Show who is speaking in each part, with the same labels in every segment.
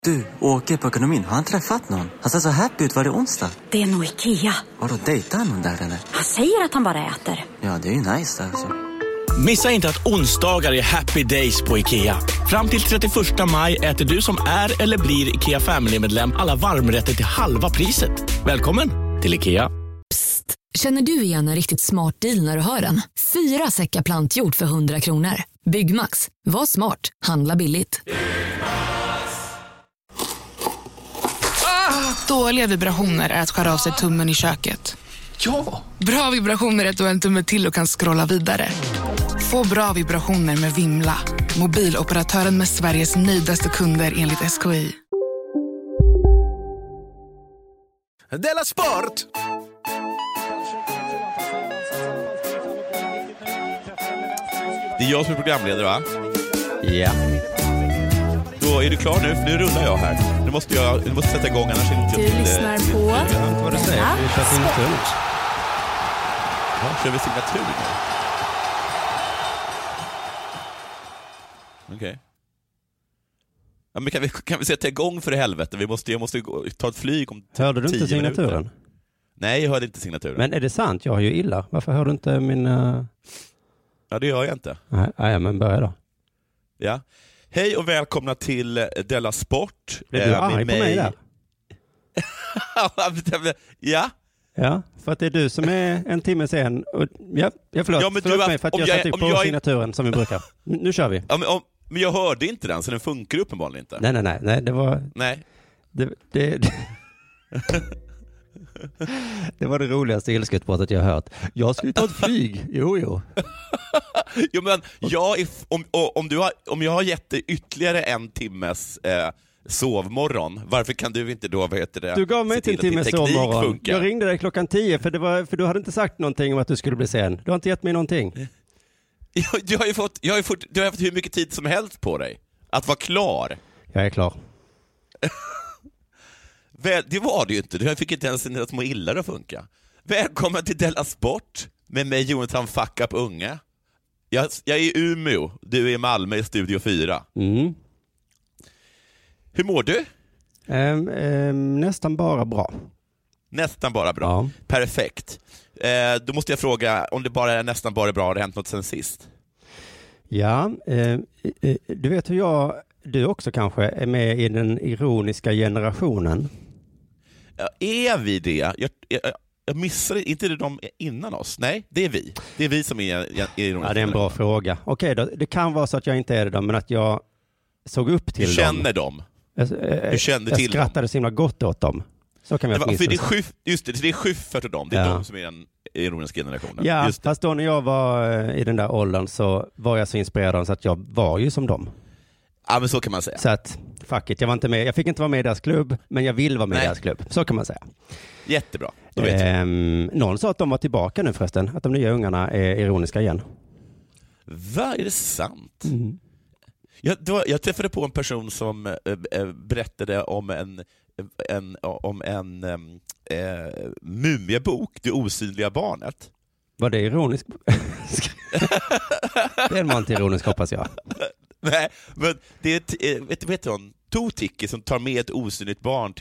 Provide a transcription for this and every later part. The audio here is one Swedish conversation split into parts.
Speaker 1: Du, åker på ekonomin. Har han träffat någon? Han ser så happy ut. Var det onsdag?
Speaker 2: Det är nog Ikea.
Speaker 1: Har du dejtat någon där eller?
Speaker 2: Han säger att han bara äter.
Speaker 1: Ja, det är ju nice alltså.
Speaker 3: Missa inte att onsdagar är happy days på Ikea. Fram till 31 maj äter du som är eller blir Ikea Family-medlem alla varmrätter till halva priset. Välkommen till Ikea.
Speaker 4: Psst, känner du igen en riktigt smart deal när du hör den? 4 säckar plantjord för 100 kronor. Byggmax, var smart, handla billigt.
Speaker 5: Dåliga vibrationer är att skära av sig tummen i köket.
Speaker 3: Ja!
Speaker 5: Bra vibrationer är att du har en tumme till och kan scrolla vidare. Få bra vibrationer med Vimla. Mobiloperatören med Sveriges nöjdaste kunder enligt SKI.
Speaker 6: Della Sport! Det är jag som är programledare, va?
Speaker 7: Ja.
Speaker 6: Då är du klar nu? För nu rullar jag här. Nu måste sätta igång, annars är det inte...
Speaker 2: Du lyssnar på
Speaker 7: Vad du säger? Vi kör signatur.
Speaker 6: Ja, kör vi signatur nu? Okej. Ja, men kan vi sätta igång för helvete? Jag måste ta ett flyg om 10
Speaker 7: Hörde du inte signaturen?
Speaker 6: Minuter. Nej, jag hörde inte signaturen.
Speaker 7: Men är det sant? Jag har ju illa. Varför hör du inte min...
Speaker 6: Ja, det gör jag inte.
Speaker 7: Nej, men börja då.
Speaker 6: Ja. Hej och välkomna till Della Sport.
Speaker 7: Blev du arg på mig där?
Speaker 6: Ja.
Speaker 7: Ja, för att det är du som är en timme sen. Och, jag förlåt.
Speaker 6: Ja, men
Speaker 7: förlåt mig för att jag satte på signaturen som vi brukar. Nu kör vi.
Speaker 6: Ja, men jag hörde inte den, så den funkar uppenbarligen inte.
Speaker 7: Nej, det var...
Speaker 6: Nej.
Speaker 7: Det var det roligaste ilskutbrottet jag har hört. Jag skulle ta ett flyg. Jo.
Speaker 6: Jo, men om jag har gett dig ytterligare en timmes sovmorgon, varför kan du inte då,
Speaker 7: Du gav mig inte en timmes sovmorgon.
Speaker 6: Funkar?
Speaker 7: Jag ringde dig klockan 10 för du hade inte sagt någonting om att du skulle bli sen. Du har inte gett mig någonting.
Speaker 6: Du har fått hur mycket tid som helst på dig att vara klar.
Speaker 7: Jag är klar.
Speaker 6: Det var det ju inte. Du fick inte ens dina små illar att funka. Välkommen till Della Sport med mig, Jonathan Fuck Up Unge. Jag är i Umeå, du är i Malmö i Studio 4.
Speaker 7: Mm.
Speaker 6: Hur mår du?
Speaker 7: Nästan bara bra.
Speaker 6: Nästan bara bra.
Speaker 7: Ja.
Speaker 6: Perfekt. Då måste jag fråga, om det bara är nästan bara bra, har det hänt något sen sist?
Speaker 7: Ja, du vet hur du också kanske är med i den ironiska generationen.
Speaker 6: Ja, är vi det? Jag missade inte det de innan oss. Nej, det är vi. Det är vi som är ironiska.
Speaker 7: Ja, det är en bra fråga. Okej då, det kan vara så att jag inte är det, men att jag såg upp till
Speaker 6: dem. Du känner dem?
Speaker 7: Du kände till dem? Jag skrattade så himla gott åt dem. Så kan vi
Speaker 6: det är Schyffert och dem. Det är de som är den ironiska generationen.
Speaker 7: Ja,
Speaker 6: just det.
Speaker 7: Fast då när jag var i den där åldern så var jag så inspirerad av så att jag var ju som dem.
Speaker 6: Ja, men så kan man säga.
Speaker 7: Så att, fuck it, jag var inte med. Jag fick inte vara med i deras klubb, men jag vill vara med i deras klubb. Så kan man säga.
Speaker 6: Jättebra, då vet jag.
Speaker 7: Någon sa att de var tillbaka nu förresten. Att de nya ungarna är ironiska igen.
Speaker 6: Va, är det sant?
Speaker 7: Mm.
Speaker 6: Jag träffade på en person som berättade om en mumiebok, Det osynliga barnet.
Speaker 7: Var det ironiskt? Det var inte ironiskt, hoppas jag.
Speaker 6: Nej, men det är vet du, Totiki som tar med ett osynligt barn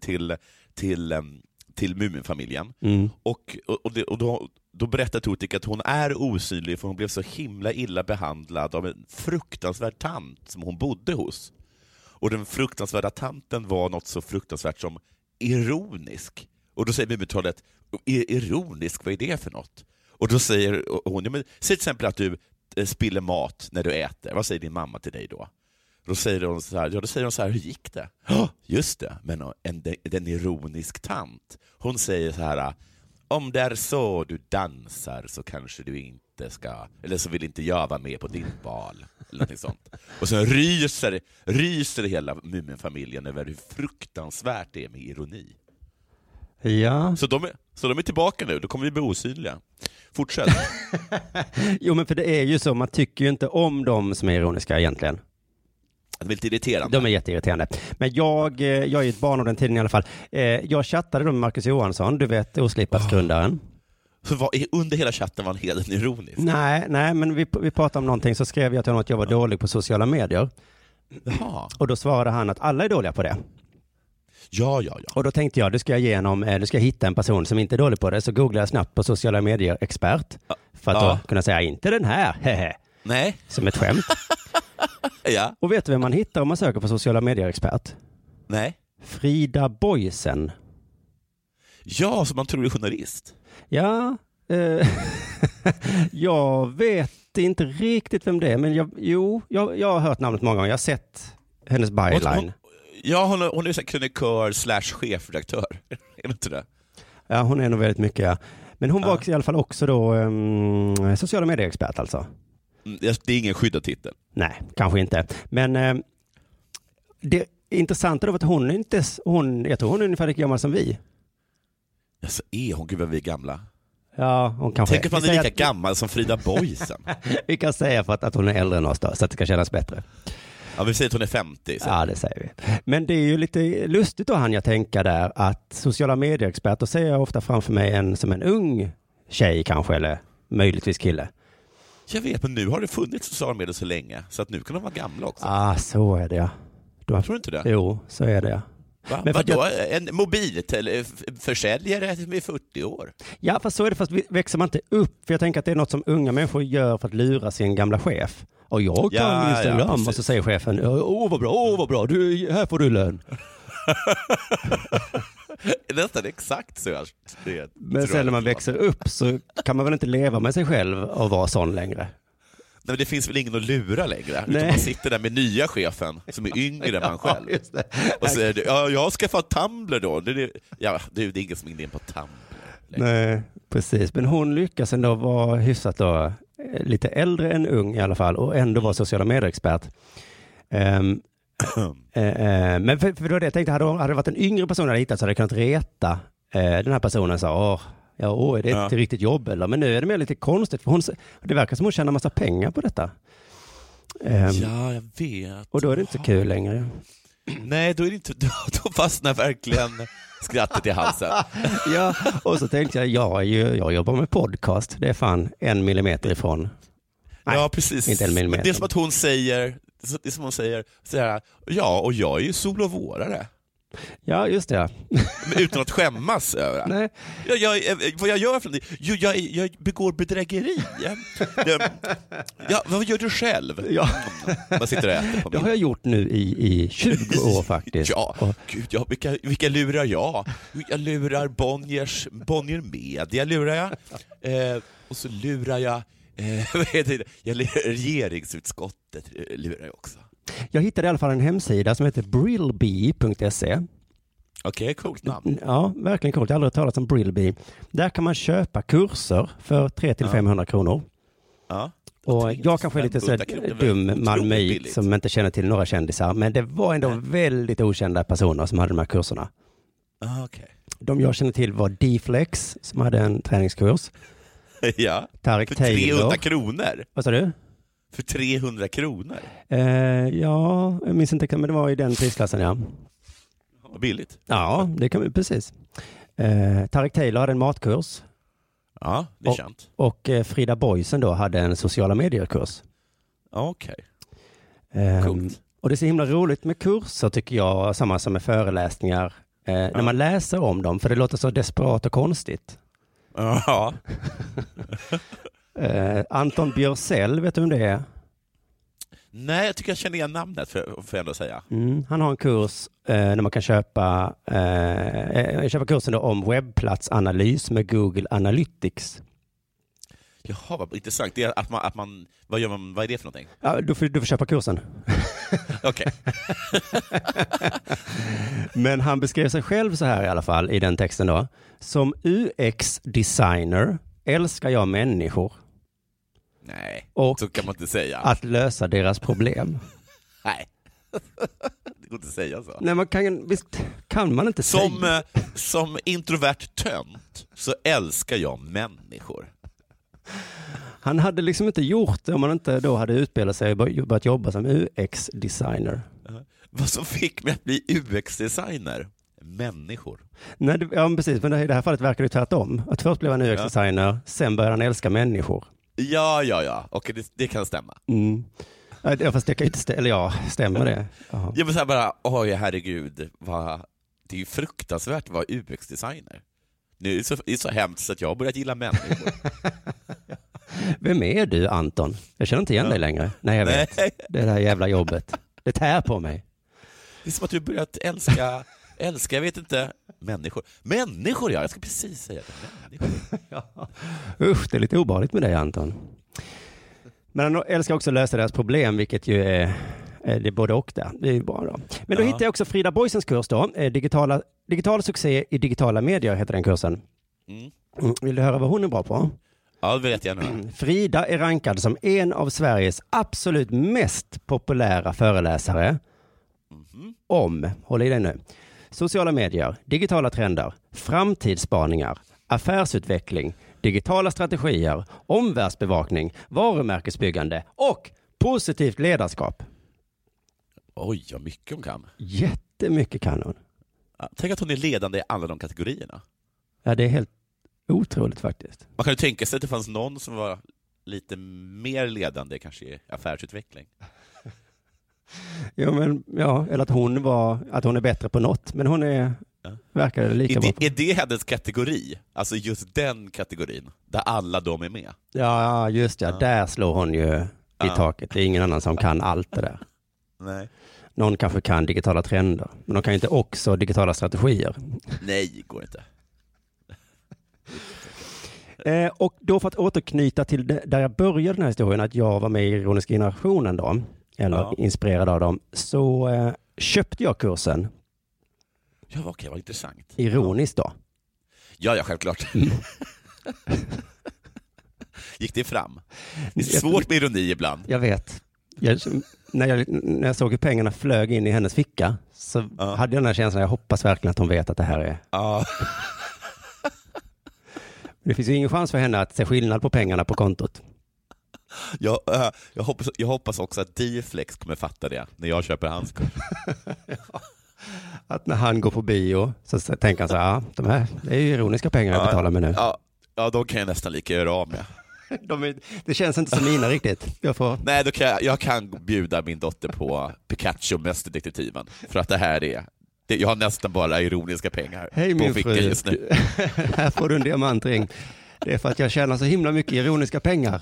Speaker 6: till Muminfamiljen.
Speaker 7: Mm.
Speaker 6: Och då berättar Totiki att hon är osynlig för hon blev så himla illa behandlad av en fruktansvärd tant som hon bodde hos. Och den fruktansvärda tanten var något så fruktansvärt som ironisk. Och då säger Mumintrollet, ironisk, vad är det för något? Och då säger hon, ja, men, säg till exempel att du spiller mat när du äter. Vad säger din mamma till dig då? Då säger hon så här, hur gick det? Just det, men en ironisk tant. Hon säger så här, om det är så du dansar så kanske du inte ska, eller så vill inte jag vara med på din bal. Eller någonting sånt. Och så ryser hela Muminfamiljen över hur fruktansvärt det är med ironi.
Speaker 7: Ja.
Speaker 6: Så de är tillbaka nu, då kommer vi bli osynliga. Fortsätt.
Speaker 7: Jo, men för det är ju så, man tycker ju inte om de som är ironiska egentligen.
Speaker 6: Det är lite irriterande.
Speaker 7: De är jätteirriterande. Men jag är ett barn av den tiden i alla fall. Jag chattade då med Marcus Johansson, du vet, Oslipas-grundaren.
Speaker 6: Så under hela chatten var han helt ironisk?
Speaker 7: Nej, men vi pratade om någonting, så skrev jag till honom att jag var dålig på sociala medier.
Speaker 6: Jaha.
Speaker 7: Och då svarade han att alla är dåliga på det.
Speaker 6: Ja.
Speaker 7: Och då tänkte jag, du ska jag hitta en person som inte är dålig på det. Så googlade jag snabbt på sociala medier-expert. För att då kunna säga, inte den här, hehe.
Speaker 6: Nej.
Speaker 7: Som ett skämt.
Speaker 6: Ja.
Speaker 7: Och vet du vem man hittar om man söker på sociala medier-expert?
Speaker 6: Nej.
Speaker 7: Frida Boisen.
Speaker 6: Ja, som man tror är journalist.
Speaker 7: Ja, jag vet inte riktigt vem det är, men jag har hört namnet många gånger. Jag har sett hennes byline.
Speaker 6: Hon är så krönikör / chefredaktör. Är det inte det?
Speaker 7: Ja, hon är nog väldigt mycket. Ja. Men hon var i alla fall också då sociala medier-expert alltså.
Speaker 6: Det är ingen skyddad titel.
Speaker 7: Nej, kanske inte. Men det intressanta då var att jag tror hon är ungefär lika gammal som vi.
Speaker 6: Ja, så är hon, gud vad vi är gamla.
Speaker 7: Ja, hon kanske...
Speaker 6: Tänk att man är lika gammal som Frida Boisen.
Speaker 7: Vi kan säga för att hon är äldre än oss då, så att det kan kännas bättre.
Speaker 6: Ja, vi säger att hon är 50. Så.
Speaker 7: Ja, det säger vi. Men det är ju lite lustigt då, han jag tänker där, att sociala medieexperter ser jag ofta framför mig som en ung tjej kanske, eller möjligtvis kille.
Speaker 6: Jag vet, men nu har det funnits sociala medier så länge, så att nu kan de vara gamla också.
Speaker 7: Så är det ja.
Speaker 6: Tror du inte det?
Speaker 7: Jo, så är det ja.
Speaker 6: Men vadå, en mobilförsäljare med 40 år? Ja,
Speaker 7: fast så är det, fast växer man inte upp. För jag tänker att det är något som unga människor gör för att lura sin gamla chef. Och jag kan Instagram, och så säger chefen, vad bra, här får du lön.
Speaker 6: Nästan exakt så.
Speaker 7: Men sen när man växer upp så kan man väl inte leva med sig själv och vara sån längre.
Speaker 6: Nej, men det finns väl ingen att lura längre. Utan man sitter där med nya chefen som är yngre än man själv.
Speaker 7: Just det.
Speaker 6: Och säger, jag ska få Tumblr då. Det är ingen som är inne på Tumblr längre.
Speaker 7: Nej, precis. Men hon lyckas ändå vara hyfsat då, lite äldre än ung i alla fall, och ändå vara sociala medier-expert. Men för då det jag tänkte, hade det varit en yngre person jag hade hittat så hade jag kunnat reta den här personen så är det ett riktigt jobb eller? Men nu är det mer lite konstigt för det verkar som hon tjänar massa pengar på detta.
Speaker 6: Ja, jag vet.
Speaker 7: Och då är det inte så kul längre.
Speaker 6: Nej, då är det inte, då fastnar verkligen skrattet i halsen.
Speaker 7: Ja, och så tänkte jag jobbar med podcast. Det är fan 1 millimeter ifrån. Nej,
Speaker 6: ja, precis.
Speaker 7: Inte 1 millimeter.
Speaker 6: Det är som att hon säger, så här, ja, och jag är ju sol- och vårare. Ja,
Speaker 7: just det.
Speaker 6: Men utan att skämmas över det.
Speaker 7: Nej.
Speaker 6: Vad jag gör för det? Jag begår bedrägeri. Vad gör du själv?
Speaker 7: Ja.
Speaker 6: Vad sitter du och äter på?
Speaker 7: Det har jag gjort nu i 20 år faktiskt.
Speaker 6: Vilka lurar jag? Jag lurar Bonnier Media lurar jag. Och så lurar jag regeringsutskottet lurar jag också.
Speaker 7: Jag hittade i alla fall en hemsida som heter brillbee.se.
Speaker 6: Okej, coolt namn.
Speaker 7: Ja, verkligen coolt. Jag har aldrig talat om Brillbee. Där kan man köpa kurser för 300-500 kronor.
Speaker 6: Ja.
Speaker 7: Och jag kanske är lite så dum malmöit som inte känner till några kändisar. Men det var ändå väldigt okända personer som hade de här kurserna.
Speaker 6: Okay.
Speaker 7: De jag känner till var D-Flex som hade en träningskurs.
Speaker 6: Ja,
Speaker 7: Tareq
Speaker 6: för
Speaker 7: Taylor.
Speaker 6: 300 kronor.
Speaker 7: Vad sa du?
Speaker 6: För 300 kronor?
Speaker 7: Ja, jag minns inte, men det var i den prisklassen, ja.
Speaker 6: Billigt.
Speaker 7: Ja, det kan vi, precis. Tareq Taylor hade en matkurs.
Speaker 6: Ja, det är känt.
Speaker 7: Och Frida Boisen då hade en sociala medier-kurs.
Speaker 6: Okej.
Speaker 7: Coolt. Och det är så himla roligt med kurser tycker jag, samma som med föreläsningar. När man läser om dem, för det låter så desperat och konstigt.
Speaker 6: Ja.
Speaker 7: Anton Björsell, vet du vem det är?
Speaker 6: Nej, jag tycker jag känner igen namnet för jag ändå säga.
Speaker 7: Han har en kurs där man kan köpa kursen då om webbplatsanalys med Google Analytics.
Speaker 6: Jaha, vad intressant. Det är att man vad är det för någonting?
Speaker 7: Ja, du får köpa kursen.
Speaker 6: Okej.
Speaker 7: Men han beskrev sig själv så här i alla fall i den texten då. Som UX-designer älskar jag människor.
Speaker 6: Nej,
Speaker 7: och
Speaker 6: så kan man inte säga.
Speaker 7: Att lösa deras problem.
Speaker 6: Nej, det går inte att säga så.
Speaker 7: Nej, visst kan man inte säga.
Speaker 6: Som introvert tönt så älskar jag människor.
Speaker 7: Han hade liksom inte gjort det om man inte då hade utbildat sig och börjat jobba som UX-designer.
Speaker 6: Vad som fick mig att bli UX-designer? Människor.
Speaker 7: Nej, precis. Men i det här fallet verkar det tvärtom. Att först blev han UX-designer, sen började han älska människor.
Speaker 6: Ja. Okej, det kan stämma.
Speaker 7: Ja, fast det kan ju inte stämmer det? Jaha.
Speaker 6: Jag vill säga bara, oj herregud, det är ju fruktansvärt att vara UX-designer. Nu är det så hemskt att jag har börjat gilla människor.
Speaker 7: Vem är du, Anton? Jag känner inte igen dig längre. Nej, jag vet. Det här jävla jobbet. Det tär på mig.
Speaker 6: Det är som att du börjat älska, jag vet inte, människor. Människor, ja, jag ska precis säga det.
Speaker 7: Ja. Usch, det är lite obehagligt med dig, Anton. Men han älskar också lösa deras problem, vilket ju är det är både och där. Det är ju bra då. Men då hittade jag också Frida Boisens kurs då. Digital succé i digitala medier heter den kursen. Vill du höra vad hon är bra på?
Speaker 6: Ja, det vet jag nu.
Speaker 7: Frida är rankad som en av Sveriges absolut mest populära föreläsare om, håll i dig nu, sociala medier, digitala trender, framtidsspaningar, affärsutveckling, digitala strategier, omvärldsbevakning, varumärkesbyggande och positivt ledarskap.
Speaker 6: Oj, vad mycket hon kan.
Speaker 7: Jättemycket kan hon.
Speaker 6: Ja, tänk att hon är ledande i alla de kategorierna.
Speaker 7: Ja, det är helt otroligt faktiskt.
Speaker 6: Man kan ju tänka sig att det fanns någon som var lite mer ledande kanske i affärsutveckling.
Speaker 7: Ja, eller att hon är bättre på något, men hon verkar lika bra.
Speaker 6: Är det hennes kategori? Alltså just den kategorin, där alla de är med?
Speaker 7: Ja, just det. Ja. Där slår hon ju i taket. Det är ingen annan som kan allt det där.
Speaker 6: Nej.
Speaker 7: Någon kanske kan digitala trender, men de kan inte också digitala strategier.
Speaker 6: Nej, går inte.
Speaker 7: Och då för att återknyta till där jag började den här historien, att jag var med i Ironiska generationen då, eller inspirerad av dem, så köpte jag kursen.
Speaker 6: Ja, okej, vad intressant.
Speaker 7: Ironiskt då.
Speaker 6: Ja, självklart. Gick det fram? Det är svårt med ironi ibland.
Speaker 7: Jag vet. När jag såg hur pengarna flög in i hennes ficka så hade jag den här känslan, jag hoppas verkligen att hon vet att det här är... Det finns ju ingen chans för henne att se skillnad på pengarna på kontot.
Speaker 6: Jag hoppas också att D-Flex kommer fatta det när jag köper hans kurs.
Speaker 7: Att när han går på bio så tänker han så här, det är ju ironiska pengar jag betalar med nu.
Speaker 6: Ja, de kan jag nästan lika göra av med.
Speaker 7: Det känns inte som mina riktigt.
Speaker 6: Nej, jag kan bjuda min dotter på Pikachu, Mästerdetektiven. För att det här jag har nästan bara ironiska pengar.
Speaker 7: Hej min fru,
Speaker 6: just nu.
Speaker 7: Här får du en diamantring. Det är för att jag tjänar så himla mycket ironiska pengar.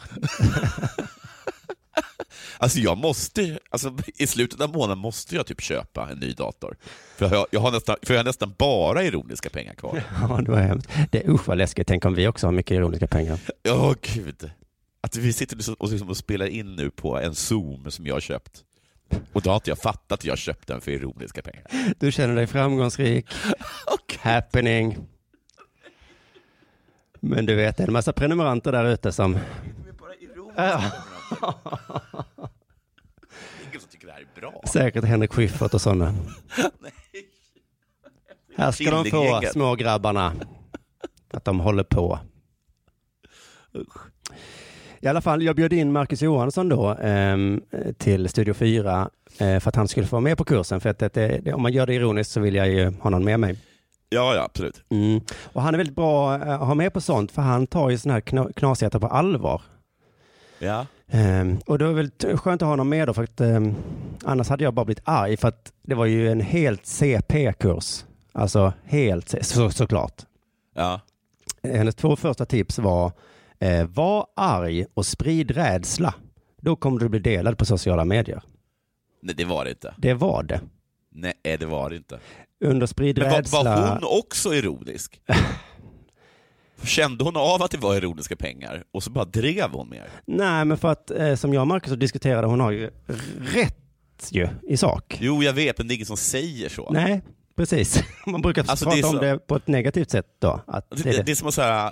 Speaker 6: Alltså i slutet av månaden måste jag typ köpa en ny dator. För jag har nästan bara ironiska pengar kvar.
Speaker 7: Ja, det var hemskt. Det är vad läskigt. Tänk om vi också har mycket ironiska pengar.
Speaker 6: Ja, gud. Att vi sitter och spelar in nu på en Zoom som jag har köpt. Och då har inte jag fattat att jag köpt den för ironiska pengar.
Speaker 7: Du känner dig framgångsrik. Happening. Men du vet, det är en massa prenumeranter där ute som...
Speaker 6: Det är bara ironiska ingen som tycker det här är bra.
Speaker 7: Säkert Henrik Schyffert och sådana.
Speaker 6: Nej.
Speaker 7: Här ska de få små grabbarna. Att de håller på. I alla fall, jag bjöd in Marcus Johansson då till Studio 4 för att han skulle få vara med på kursen. För att om man gör det ironiskt så vill jag ju ha någon med mig.
Speaker 6: Ja, absolut.
Speaker 7: Och han är väldigt bra att ha med på sånt, för han tar ju såna här knasigheter på allvar.
Speaker 6: Ja.
Speaker 7: Och det var väl skönt att ha honom med då, för att annars hade jag bara blivit arg, för att det var ju en helt CP-kurs. Alltså helt såklart.
Speaker 6: Ja.
Speaker 7: Hennes 2 första tips var var arg och sprid rädsla. Då kommer du bli delad på sociala medier.
Speaker 6: Nej, det var det inte.
Speaker 7: Det var det.
Speaker 6: Nej, det var det inte.
Speaker 7: Under sprid rädsla...
Speaker 6: Var hon också ironisk? Kände hon av att det var ironiska pengar och så bara drev hon mer? Nej, men för att som jag och Marcus diskuterade, hon har ju rätt ju i sak. Jo, jag vet, men det är ingen som säger så. Nej, precis. Man brukar prata om det på ett negativt sätt då. Att det är som att säga...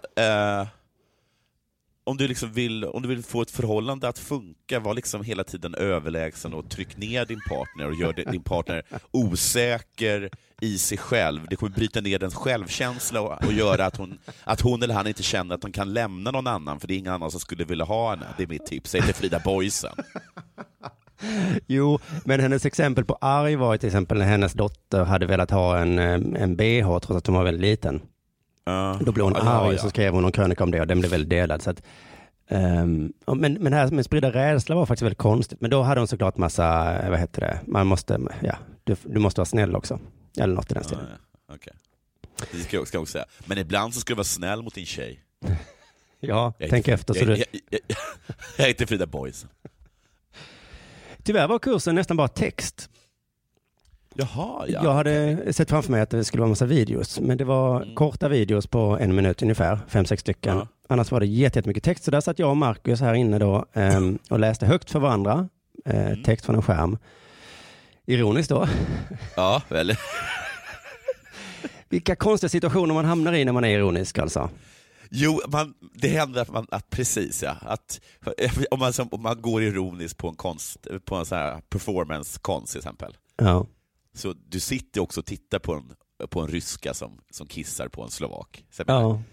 Speaker 6: Om du vill få ett förhållande att funka, var liksom hela tiden överlägsen och tryck ner din partner och gör din partner osäker i sig själv. Det kommer bryta ner dens självkänsla och göra att hon eller han inte känner att de kan lämna någon annan, för det är ingen annan som skulle vilja ha henne. Det är mitt tips. Säg till Frida Boisen. Jo, men hennes exempel på arg var till exempel när hennes dotter hade velat ha en BH trots att hon var väldigt liten. Då blev hon arg och så skrev hon en krönika om det och den blev väldigt delad. Så att
Speaker 7: Men det här med sprida rädsla var faktiskt väldigt konstigt. Men då hade hon såklart massa, du måste vara snäll också. Eller något i den stilen.
Speaker 6: Ja, okay. Det ska jag också säga. Men ibland så ska du vara snäll mot din tjej.
Speaker 7: Ja, tänk efter.
Speaker 6: Jag heter Frida Boys.
Speaker 7: Tyvärr var kursen nästan bara text.
Speaker 6: Jaha, ja.
Speaker 7: Jag hade sett framför mig att det skulle vara en massa videos. Men det var korta videos på 1 minut ungefär, 5-6 stycken. Ja. Annars var det jättemycket text. Så där satt jag och Marcus här inne då och läste högt för varandra. Text från en skärm. Ironiskt då.
Speaker 6: Ja, väl.
Speaker 7: Vilka konstiga situationer man hamnar i när man är ironisk alltså.
Speaker 6: Jo, det händer att precis ja. Att om man går ironiskt på en sån här performance-konst till exempel. Ja. Så du sitter också och tittar på en ryska som kissar på en slovak. Ja.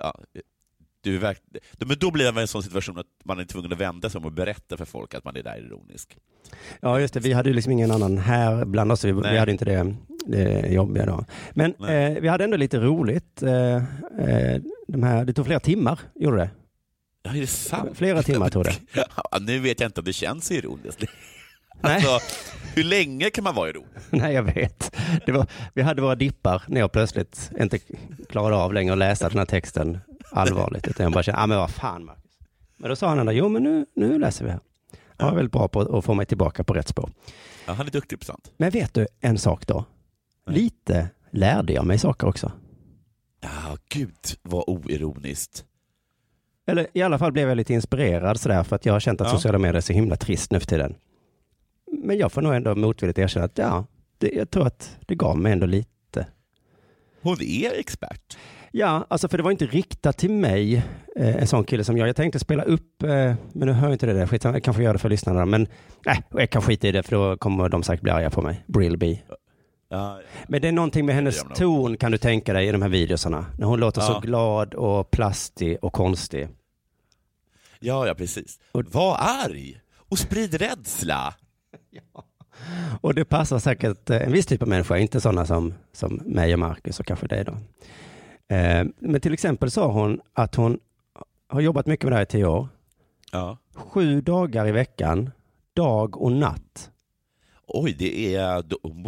Speaker 6: Men då blir det en sån situation att man är tvungen att vända sig om och berätta för folk att man är där ironisk. Ja, just det. Vi hade ju liksom ingen annan här bland oss. Vi hade inte det jobbiga då. Men vi hade ändå lite roligt. Det tog flera timmar, gjorde det? Ja, är det sant? Flera timmar tog det. Ja, nu vet jag inte om det känns ironiskt. Alltså, hur länge kan man vara ironisk? Nej, jag vet. Vi hade våra dippar när jag plötsligt inte klarade av längre att läsa den här texten allvarligt. Utan jag bara kände, men vad fan Marcus. Men då sa han ändå, men nu läser vi här. Jag är väldigt bra på att få mig tillbaka på rätt spår. Ja, han är duktig på sånt. Men vet du en sak då? Lite lärde jag mig saker också. Ja, gud, vad oironiskt. Eller i alla fall blev jag lite inspirerad sådär, för att jag har känt att sociala medier är så himla trist nu för tiden. Men jag får nog ändå motvilligt erkänna att jag tror att det gav mig ändå lite. Hon är expert. Ja, alltså för det var inte riktat till mig, en sån kille som jag. Jag tänkte spela upp, men nu hör jag inte det där. Jag kanske gör det för lyssnarna, men jag kan skita i det, för då kommer de säkert bli arga på mig. Brillby. Ja. Men det är någonting med hennes ton, kan du tänka dig, i de här videosarna. När hon låter så glad och plastig och konstig. Ja, precis. Var arg och sprid rädsla. Ja. Och det passar säkert en viss typ av människa, inte sådana som mig och Marcus och kanske dig då. Men till exempel sa hon att hon har jobbat mycket med det här i 10 år. Ja. 7 dagar i veckan, dag och natt. Oj, det är...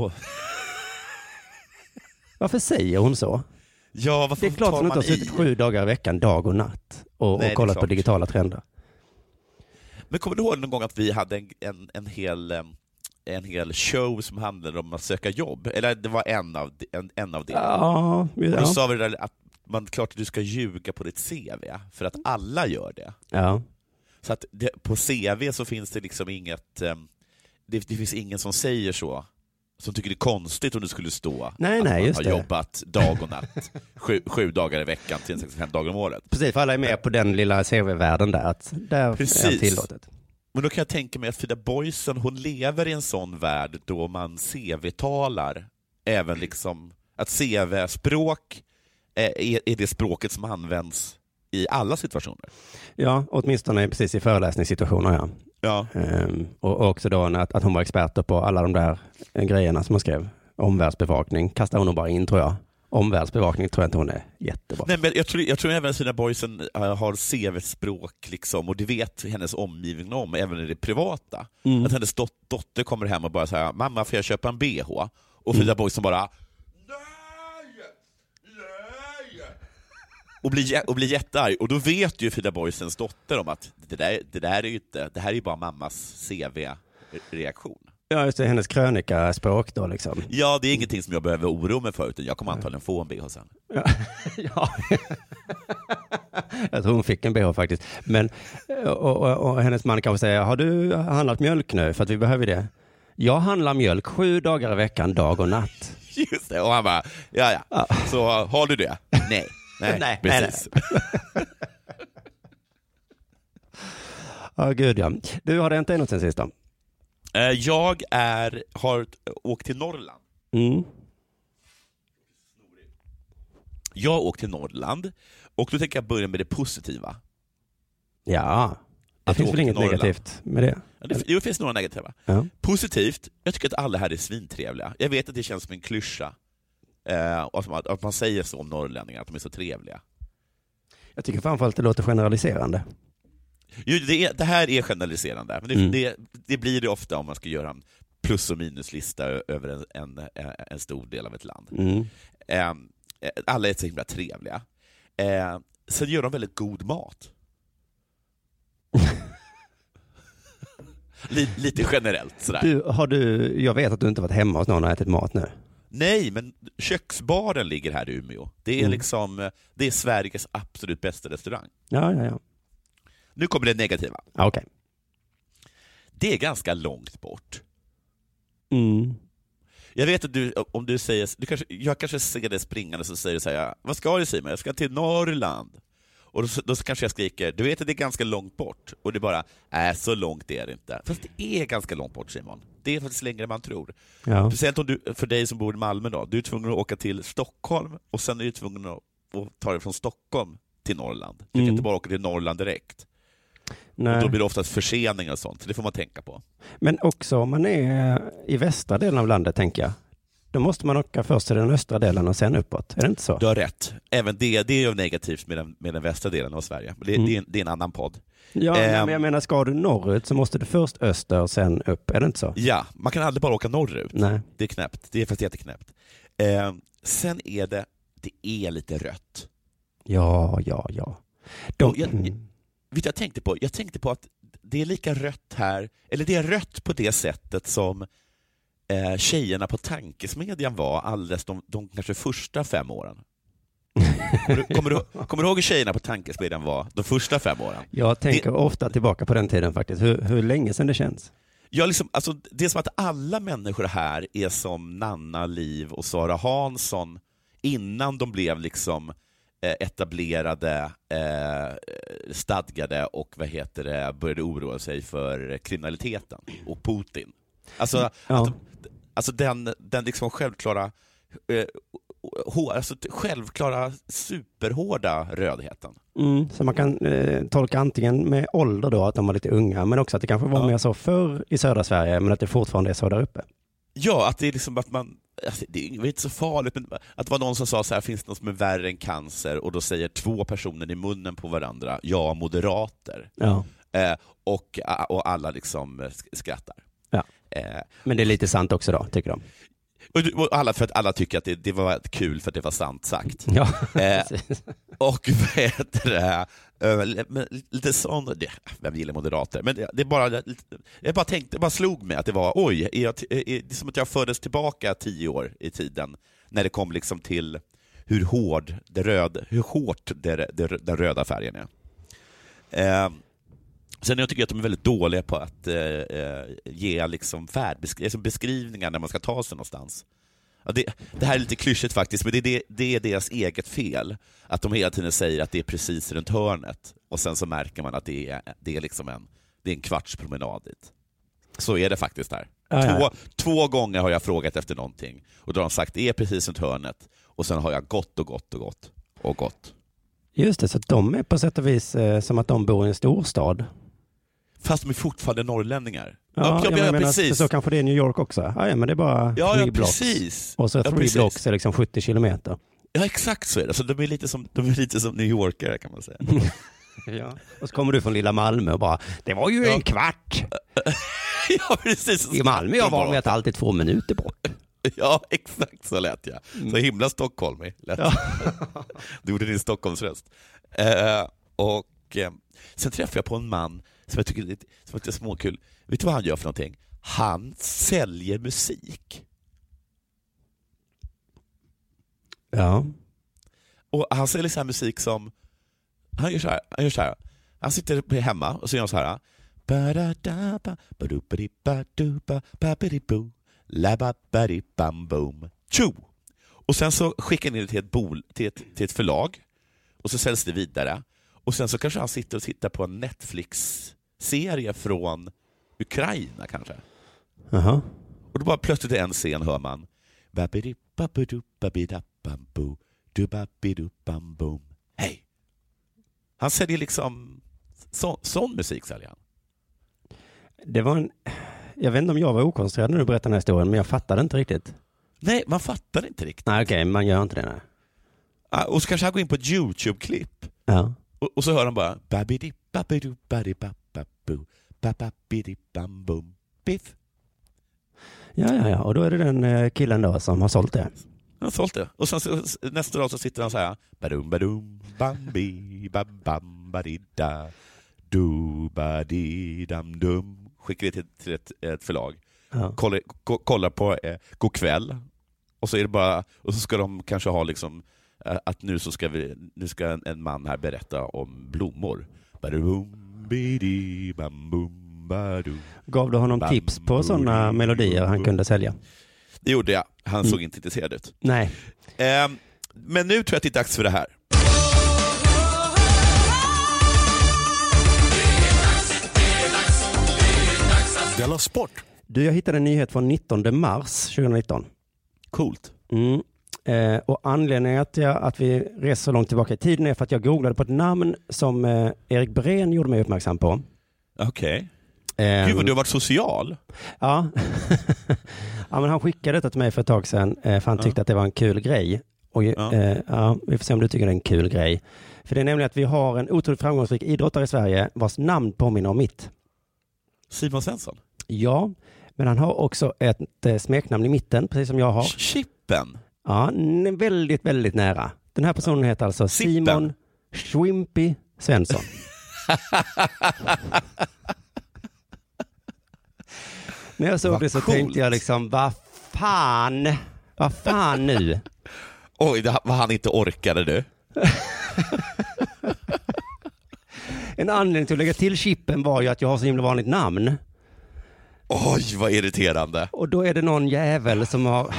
Speaker 6: Varför säger hon så? Ja, det är klart hon inte har suttit 7 dagar i veckan, dag och natt och kollat på digitala trender. Men kommer du ihåg någon gång att vi hade en hel show som handlade om att söka jobb? Eller det var en av det. Ja. Och då sa vi det där att klart att du ska ljuga på ditt CV, för att alla gör det. Ja. Så att på CV så finns det liksom inget... Det finns ingen som säger så, som tycker det är konstigt om du skulle stå att man har jobbat dag och natt 7 dagar i veckan till 65 dagar om året. Precis, för alla är med på den lilla CV-världen där, att där är det tillåtet. Men då kan jag tänka mig att Frida Boysen, hon lever i en sån värld då man CV-talar, även liksom att CV-språk är det språket som används i alla situationer. Ja, åtminstone precis i föreläsningssituationer, ja. Ja. Och också då att hon var expert på alla de där grejerna som hon skrev. Omvärldsbevakning kastar hon nog bara in, tror jag. Omvärldsbevakning tror jag inte hon är jättebra. Nej, men jag tror även att Frida Boysen har CV-språk liksom, och det vet hennes omgivning om, även i det privata. Att hennes dotter kommer hem och bara säger, mamma, får jag köpa en BH? Och Frida Boysen bara och blir jättearg. Och då vet ju Frida Boysens dotter om att det här är ju bara mammas CV-reaktion. Ja, just det, hennes krönikaspråk då liksom. Ja, det är ingenting som jag behöver oroa mig för, utan jag kommer antagligen få en BH sen. Ja. Jag tror hon fick en BH faktiskt. Men, och hennes man kanske säger, har du handlat mjölk nu? För att vi behöver det. Jag handlar mjölk 7 dagar i veckan, dag och natt. Just det, och han bara, ja. Så har du det? Nej, precis. Nej. Ja, gud ja. Du, har det inte något sen sist då? Jag har åkt till Norrland. Jag har åkt till Norrland, och då tänker jag börja med det positiva. Ja, det finns väl inget negativt med det? Ja, det finns några negativa. Ja. Positivt, jag tycker att alla här är svintrevliga. Jag vet att det känns som en klyscha. Att man säger så om norrlänningar, att de är så trevliga. Jag tycker framförallt det låter generaliserande. Det här är generaliserande, men det blir det ofta om man ska göra en plus- och minuslista över en stor del av ett land. Alla är så himla trevliga. Sen gör de väldigt god mat. Lite generellt sådär.
Speaker 7: Jag vet att du inte varit hemma hos någon och ätit mat nu.
Speaker 6: Nej, men köksbaren ligger här i Umeå. Det är det är Sveriges absolut bästa restaurang.
Speaker 7: Ja.
Speaker 6: Nu kommer det negativa.
Speaker 7: Okay.
Speaker 6: Det är ganska långt bort. Jag vet att om du säger, jag kanske ser det springande, så säger du så här: vad ska du, Simon? Jag ska till Norrland. Och då kanske jag skriker, du vet att det är ganska långt bort. Och det bara, så långt är det inte. Fast det är ganska långt bort, Simon. Det är faktiskt längre än man tror.
Speaker 7: Ja.
Speaker 6: Speciellt för dig som bor i Malmö då. Du är tvungen att åka till Stockholm och sen är du tvungen att ta dig från Stockholm till Norrland. Du kan inte bara åka till Norrland direkt. Nej. Och då blir det oftast förseningar och sånt, så det får man tänka på.
Speaker 7: Men också om man är i västra delen av landet, tänker jag. Då måste man åka först till den östra delen och sen uppåt. Är det inte så?
Speaker 6: Du har rätt. Även det är ju negativt med den västra delen av Sverige. Det är en annan podd.
Speaker 7: Ja, men jag menar, ska du norrut så måste du först öster och sen upp. Är det inte så?
Speaker 6: Ja, man kan aldrig bara åka norrut.
Speaker 7: Nej.
Speaker 6: Det är knäppt. Det är faktiskt jätteknäppt. Sen är det är lite rött.
Speaker 7: Ja.
Speaker 6: Jag tänkte på att det är lika rött här, eller det är rött på det sättet som tjejerna på Tankesmedjan var alldeles de kanske första 5 åren. Kommer du ihåg hur tjejerna på Tankesmedjan var de första 5 åren?
Speaker 7: Jag tänker ofta tillbaka på den tiden faktiskt. Hur länge sedan det känns?
Speaker 6: Ja, alltså, det är som att alla människor här är som Nanna, Liv och Sara Hansson innan de blev liksom etablerade, stadgade och började oroa sig för kriminaliteten och Putin. Alltså, alltså den liksom självklara superhårda rödheten.
Speaker 7: Så man kan tolka antingen med ålder då, att de var lite unga, men också att det kanske var mer så förr i södra Sverige, men att det fortfarande är så där uppe.
Speaker 6: Ja, att det är liksom att man, alltså, det är inte så farligt, men att det var någon som sa så här: finns det något som är värre än cancer? Och då säger 2 personer i munnen på varandra, ja, moderater.
Speaker 7: Ja.
Speaker 6: Och alla liksom skrattar.
Speaker 7: Ja. Men det är lite sant också då, tycker de.
Speaker 6: Och för att alla tycker att det var kul för att det var sant sagt.
Speaker 7: Ja,
Speaker 6: och lite sån, vem gillar moderater? Men det bara slog mig att det var, det är som att jag fördes tillbaka 10 år i tiden när det kom liksom till hur hårt den röda färgen är. Sen jag tycker att de är väldigt dåliga på att ge liksom beskrivningar när man ska ta sig någonstans. Ja, det här är lite klyschigt faktiskt, men det är deras eget fel. Att de hela tiden säger att det är precis runt hörnet. Och sen så märker man att det är liksom en kvarts promenad dit. Så är det faktiskt här.
Speaker 7: Ja.
Speaker 6: 2 gånger har jag frågat efter någonting. Och då har de sagt det är precis runt hörnet. Och sen har jag gått.
Speaker 7: Just det, så att de är på sätt och vis som att de bor i en storstad.
Speaker 6: Fast de är fortfarande norrlänningar.
Speaker 7: Ja, precis. Så kanske det är New York också. Ja, men det är bara 3 blocks.
Speaker 6: Precis.
Speaker 7: Och så 3 blocks är liksom 70 kilometer.
Speaker 6: Ja, exakt så är det. Så de är lite som New Yorkare, kan man säga.
Speaker 7: Ja. Och så kommer du från lilla Malmö och bara, det var ju en kvart.
Speaker 6: Ja, precis.
Speaker 7: I Malmö jag var med att alltid 2 minuter bort.
Speaker 6: Ja, exakt så lät jag. Så himla Stockholm lät. Ja. Du gjorde din Stockholmsröst. Sen träffade jag på en man som jag tycker är småkul. Vet du vad han gör för någonting? Han säljer musik.
Speaker 7: Ja.
Speaker 6: Och han säljer så här musik som han gör så här. Han sitter hemma och så gör han så här. Och sen så skickar han det till ett förlag och så säljs det vidare. Och sen så kanske han sitter och tittar på en Netflix-serie från Ukraina kanske.
Speaker 7: Uh-huh.
Speaker 6: Och då bara plötsligt i en scen hör man hej. Han säljer liksom sån musik säljer han.
Speaker 7: Det var jag vet inte om jag var okoncentrerad när du berättade den här historien, men jag fattade inte riktigt.
Speaker 6: Nej, man fattar inte riktigt.
Speaker 7: Nej, okej, man gör inte det. Nej.
Speaker 6: Och så kanske han går in på ett YouTube-klipp.
Speaker 7: Ja.
Speaker 6: Och så hör han bara Biff.
Speaker 7: Ja. Och då är det den killen då som har sålt det.
Speaker 6: Han har sålt det. Och sen nästa dag så sitter han så här. Badum, badum, bambi, babam, badida, du, badidam, dum. Skickar det till ett förlag. Ja. Kollar på God kväll. Och så är det bara, och så ska de kanske ha liksom att nu ska en man här berätta om blommor. Badum, bidi, bambum, badum.
Speaker 7: Gav du honom tips på sådana melodier han kunde sälja?
Speaker 6: Det gjorde jag. Han såg inte intresserad ut.
Speaker 7: Nej.
Speaker 6: Men nu tror jag att det är dags för det här.
Speaker 3: Della Sport.
Speaker 7: Du, jag hittade en nyhet från 19 mars 2019.
Speaker 6: Coolt.
Speaker 7: Och anledningen att vi reser så långt tillbaka i tiden är för att jag googlade på ett namn som Erik Breen gjorde mig uppmärksam på.
Speaker 6: Okej. Gud vad du har varit social.
Speaker 7: Ja. Ja, men han skickade detta till mig för ett tag sedan för han tyckte att det var en kul grej. Och vi får se om du tycker det är en kul grej. För det är nämligen att vi har en otroligt framgångsrik idrottare i Sverige vars namn påminner om mitt.
Speaker 6: Simon Svensson?
Speaker 7: Ja, men han har också ett smeknamn i mitten, precis som jag har.
Speaker 6: Chippen?
Speaker 7: Ja, väldigt, väldigt nära. Den här personen heter alltså
Speaker 6: Sippen.
Speaker 7: Simon Schwimpy Svensson. När jag såg det så tänkte jag liksom, vad fan nu?
Speaker 6: Oj, vad han inte orkade du.
Speaker 7: En anledning till att lägga till chippen var ju att jag har så himla vanligt namn.
Speaker 6: Oj, vad irriterande.
Speaker 7: Och då är det någon jävel som har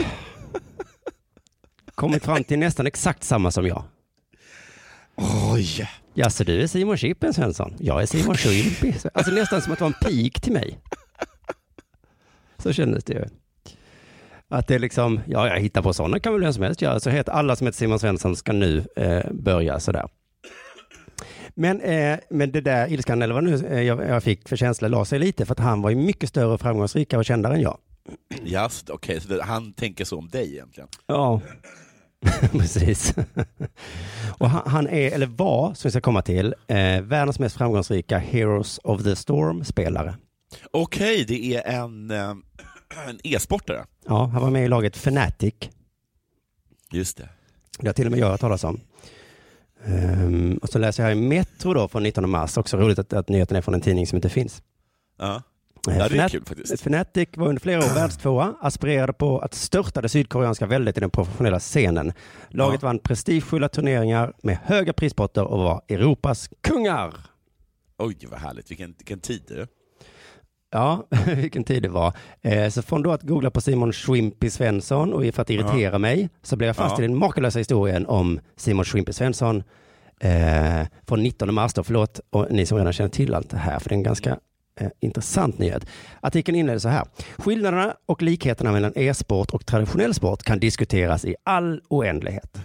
Speaker 7: kommit fram till nästan exakt samma som jag.
Speaker 6: Oj.
Speaker 7: Ja, så du är Simon Chippen Svensson. Jag är Simon Schwimpy. Alltså nästan som att det var en pik till mig. Så kändes det ju. Att det är liksom, ja, jag hittar på sådana kan väl vem som helst göra. Så heter alla som heter Simon Svensson ska nu börja sådär. Men det där ilskan eller vad nu jag fick för känsla la sig lite för att han var ju mycket större och framgångsrikare och kändare än jag.
Speaker 6: Just, okej, så han tänker så om dig egentligen.
Speaker 7: Ja, precis. Och han är, eller var, som vi ska komma till, världens mest framgångsrika Heroes of the Storm-spelare.
Speaker 6: Okej, det är en e-sportare.
Speaker 7: Ja, han var med i laget Fnatic.
Speaker 6: Just det.
Speaker 7: Det har till och med jag talas om. Och så läser jag här i Metro då från 19 mars. Också roligt att nyheten är från en tidning som inte finns.
Speaker 6: Ja, det är kul faktiskt.
Speaker 7: Fnatic var under flera år världstvåa, aspirerade på att störta det sydkoreanska väldet i den professionella scenen. Laget vann prestigefulla turneringar med höga prispotter och var Europas kungar.
Speaker 6: Oj, vad härligt. Vilken tid det är.
Speaker 7: Ja, vilken tid det var. Så från då att googla på Simon Schwimpy Svensson och för att irritera mig så blev jag fast i den makalösa historien om Simon Schwimpy Svensson från 19 mars då. Förlåt, och ni som redan känner till allt det här, för det är en ganska intressant nyhet. Artikeln inleder så här. Skillnaderna och likheterna mellan e-sport och traditionell sport kan diskuteras i all oändlighet.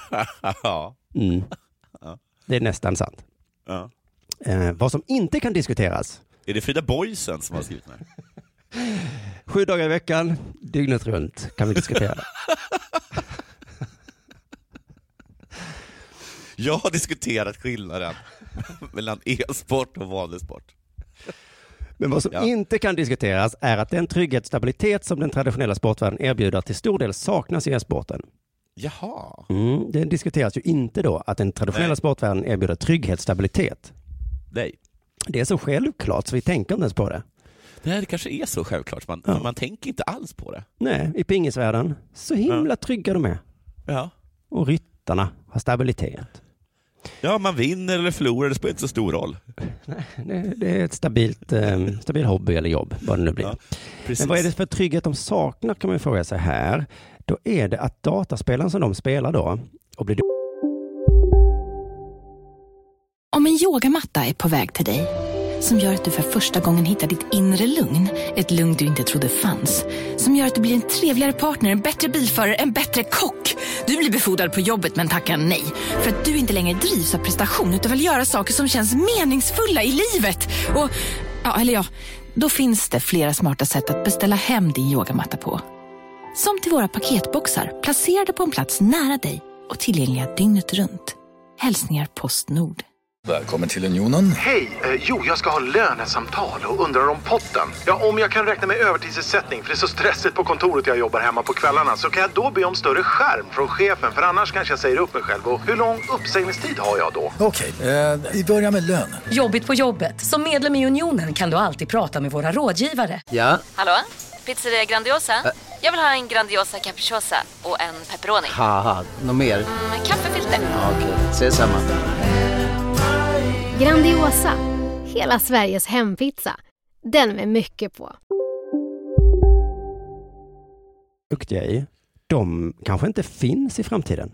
Speaker 7: Det är nästan sant. Vad som inte kan diskuteras.
Speaker 6: Är det Frida Boysen som har skrivit den här?
Speaker 7: 7 dagar i veckan, dygnet runt kan vi diskutera.
Speaker 6: Jag har diskuterat skillnaden mellan e-sport och vanlig sport.
Speaker 7: Men vad som inte kan diskuteras är att den trygghetsstabilitet som den traditionella sportvärlden erbjuder till stor del saknas i e-sporten.
Speaker 6: Jaha.
Speaker 7: Det diskuteras ju inte då att den traditionella sportvärlden erbjuder trygghetsstabilitet.
Speaker 6: Nej.
Speaker 7: Det är så självklart så vi tänker inte ens på det.
Speaker 6: Det kanske är så självklart. Man tänker inte alls på det.
Speaker 7: Nej, i pingisvärlden så himla trygga de är.
Speaker 6: Ja.
Speaker 7: Och ryttarna har stabilitet.
Speaker 6: Ja, man vinner eller förlorar, det spelar inte så stor roll.
Speaker 7: Nej, det är ett stabil hobby eller jobb, vad det nu blir. Ja, men vad är det för trygghet de saknar kan man fråga sig här. Då är det att dataspelen som de spelar då och blir...
Speaker 8: Om en yogamatta är på väg till dig som gör att du för första gången hittar ditt inre lugn, ett lugn du inte trodde fanns, som gör att du blir en trevligare partner, en bättre bilförare, en bättre kock. Du blir befordrad på jobbet men tackar nej för att du inte längre drivs av prestation utan vill göra saker som känns meningsfulla i livet. Och då finns det flera smarta sätt att beställa hem din yogamatta på. Som till våra paketboxar placerade på en plats nära dig och tillgängliga dygnet runt. Hälsningar Postnord.
Speaker 9: Välkommen till Unionen.
Speaker 10: Hej, jag ska ha lönesamtal och undrar om potten. Ja, om jag kan räkna med övertidsersättning för det är så stressigt på kontoret jag jobbar hemma på kvällarna, så kan jag då be om större skärm från chefen, för annars kanske jag säger upp mig själv. Och hur lång uppsägningstid har jag då?
Speaker 9: Okej, vi börjar med lön.
Speaker 2: Jobbigt på jobbet. Som medlem i Unionen kan du alltid prata med våra rådgivare.
Speaker 11: Ja?
Speaker 12: Hallå? Pizzeria Grandiosa? Jag vill ha en Grandiosa capriciosa och en pepperoni.
Speaker 11: Haha, något mer?
Speaker 12: Kaffefilter.
Speaker 11: Ja, okej, ses samma.
Speaker 13: Grandiosa, hela Sveriges hempizza. Den med mycket på.
Speaker 7: Duktiga i. De kanske inte finns i framtiden.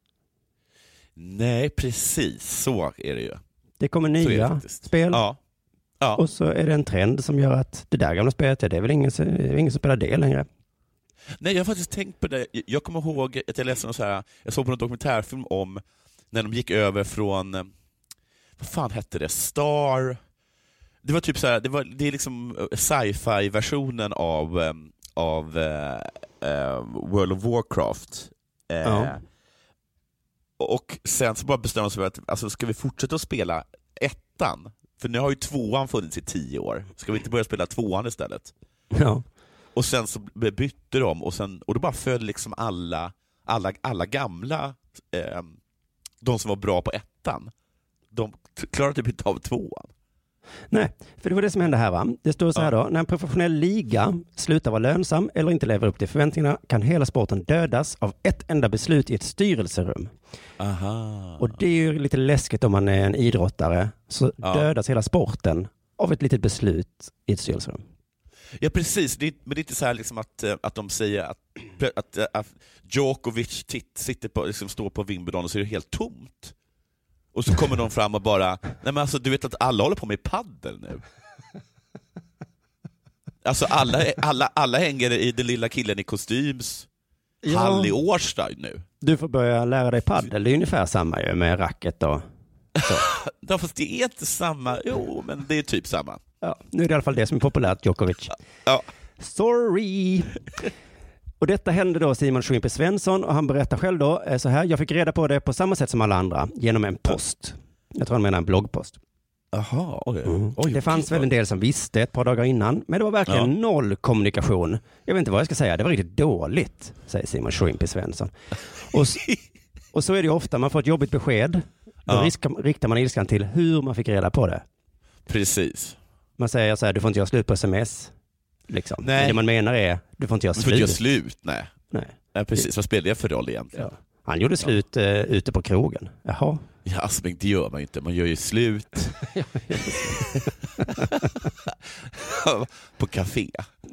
Speaker 6: Nej, precis. Så är det ju.
Speaker 7: Det kommer nya spel.
Speaker 6: Ja. Ja.
Speaker 7: Och så är det en trend som gör att det där gamla spelet, det är väl ingen som spelar det längre.
Speaker 6: Nej, jag har faktiskt tänkt på det. Jag kommer ihåg att jag läste jag såg på en dokumentärfilm om när de gick över från, vad fan hette det? Star. Det var typ det är liksom sci-fi-versionen av World of Warcraft. Och sen så bara bestämde sig för att alltså, ska vi fortsätta att spela ettan? För nu har ju tvåan funnits i 10 år. Ska vi inte börja spela tvåan istället?
Speaker 7: Ja.
Speaker 6: Och sen så bytte de och då bara föll liksom alla gamla de som var bra på ettan. De klarade typ inte av tvåan.
Speaker 7: Nej, för det var det som hände här, va? Det står så här då: när en professionell liga slutar vara lönsam eller inte lever upp till förväntningarna kan hela sporten dödas av ett enda beslut i ett styrelserum.
Speaker 6: Aha.
Speaker 7: Och det är ju lite läskigt om man är en idrottare, så dödas hela sporten av ett litet beslut i ett styrelserum.
Speaker 6: Ja, precis. Men det är inte så här liksom att de säger att Djokovic står på Wimbledon och så är det helt tomt. Och så kommer de fram och bara, nej men alltså du vet att alla håller på med paddel nu. Alltså alla hänger i den lilla killen i kostyms hall i Årsta nu.
Speaker 7: Du får börja lära dig paddel, det är ungefär samma ju med racket och så.
Speaker 6: Ja, fast det är inte samma, men det är typ samma.
Speaker 7: Ja, nu är det i alla fall det som är populärt, Djokovic.
Speaker 6: Ja.
Speaker 7: Sorry! Och detta hände då Simon Schwimper Svensson, och han berättar själv då så här: jag fick reda på det på samma sätt som alla andra, genom en post. Jag tror han menar en bloggpost.
Speaker 6: Aha,
Speaker 7: det fanns väl en del som visste ett par dagar innan, men det var verkligen noll kommunikation. Jag vet inte vad jag ska säga, det var riktigt dåligt, säger Simon Schwimper Svensson. Och så är det ju ofta, man får ett jobbigt besked, då riktar man ilskan till hur man fick reda på det.
Speaker 6: Precis.
Speaker 7: Man säger så här: du får inte göra slut på sms. Liksom.
Speaker 6: Nej.
Speaker 7: Det man menar är, du får inte göra slut.
Speaker 6: Du får inte göra slut, nej. Precis, vad spelar det för roll egentligen?
Speaker 7: Ja. Han gjorde slut ute på krogen. Jaha.
Speaker 6: Ja, alltså, men det gör man ju inte. Man gör ju slut på café.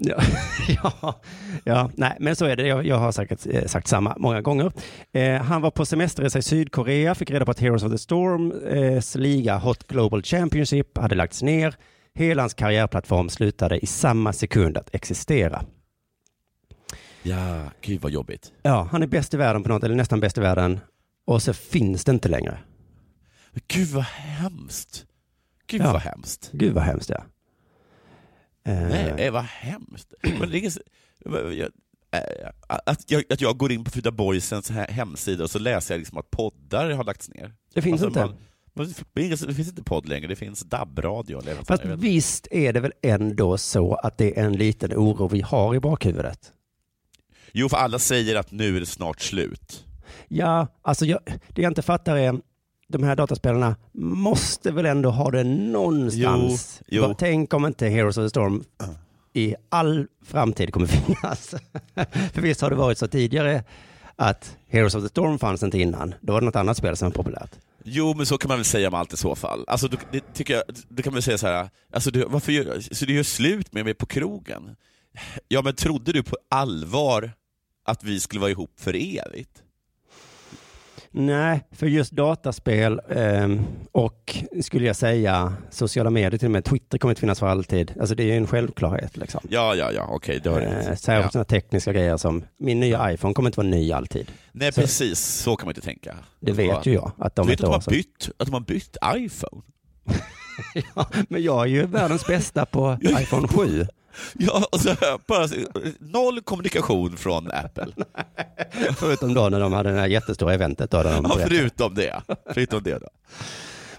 Speaker 6: Ja, nej, men så är det. Jag har sagt samma många gånger. Han var på semesterresa i Sydkorea, fick reda på att Heroes of the Storms liga Hot Global Championship hade lagts ner. Hela hans karriärplattform slutade i samma sekund att existera. Ja, gud vad jobbigt.
Speaker 7: Ja, han är bäst i världen på något, eller nästan bäst i världen. Och så finns det inte längre.
Speaker 6: Gud vad hemskt. Gud vad hemskt.
Speaker 7: Gud vad hemskt, ja.
Speaker 6: Nej, vad hemskt. Men det är, att jag går in på Frida Boysens hemsida och så läser jag liksom att poddar har lagts ner.
Speaker 7: Det finns inte.
Speaker 6: Det finns inte podd längre, det finns DAB-radio.
Speaker 7: Fast visst är det väl ändå så att det är en liten oro vi har i bakhuvudet?
Speaker 6: Jo, för alla säger att nu är det snart slut.
Speaker 7: Ja, alltså det jag inte fattar är, de här dataspelarna måste väl ändå ha det någonstans.
Speaker 6: Jo.
Speaker 7: Tänk om inte Heroes of the Storm i all framtid kommer finnas. För visst har det varit så tidigare att Heroes of the Storm fanns inte innan. Då var det något annat spel som var populärt.
Speaker 6: Jo, men så kan man väl säga om allt i så fall. Alltså, det tycker jag, du kan väl säga så här, alltså, så du gör slut med mig på krogen? Ja, men trodde du på allvar att vi skulle vara ihop för evigt?
Speaker 7: Nej, för just dataspel och skulle jag säga sociala medier, till och med Twitter kommer inte finnas för alltid. Alltså det är ju en självklarhet liksom.
Speaker 6: Ja, okej, det har rätt.
Speaker 7: Särskilt sådana tekniska grejer som min nya iPhone kommer inte vara ny alltid.
Speaker 6: Nej, precis, så kan man inte tänka.
Speaker 7: Det vet ju jag. Att de
Speaker 6: har bytt iPhone.
Speaker 7: Ja, men jag är ju världens bästa på iPhone 7.
Speaker 6: Ja, och så bara noll kommunikation från Apple.
Speaker 7: Förutom då när de hade det här jättestora eventet. Då, där de
Speaker 6: förutom det då.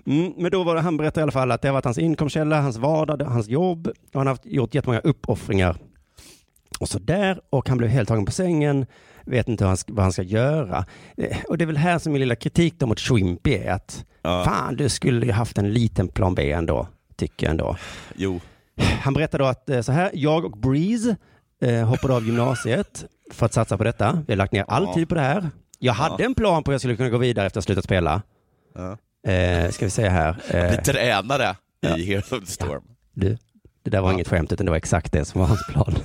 Speaker 7: Men då var det, han berättade i alla fall att det har varit hans inkomstkälla, hans vardag, hans jobb. Och han har gjort jättemånga uppoffringar. Och så där, och han blev helt tagen på sängen. Vet inte vad han ska göra. Och det är väl här som min lilla kritik då mot Shrimpy är att fan, du skulle ju haft en liten plan B ändå, tycker jag ändå.
Speaker 6: Jo.
Speaker 7: Han berättade då att så här, jag och Breeze hoppade av gymnasiet för att satsa på detta. Vi har lagt ner all tid på det här. Jag hade en plan på att jag skulle kunna gå vidare efter att sluta spela. Ska vi se här.
Speaker 6: Bli tränare i Heroes of the Storm.
Speaker 7: Du, det där var inget skämt, utan det var exakt det som var hans plan.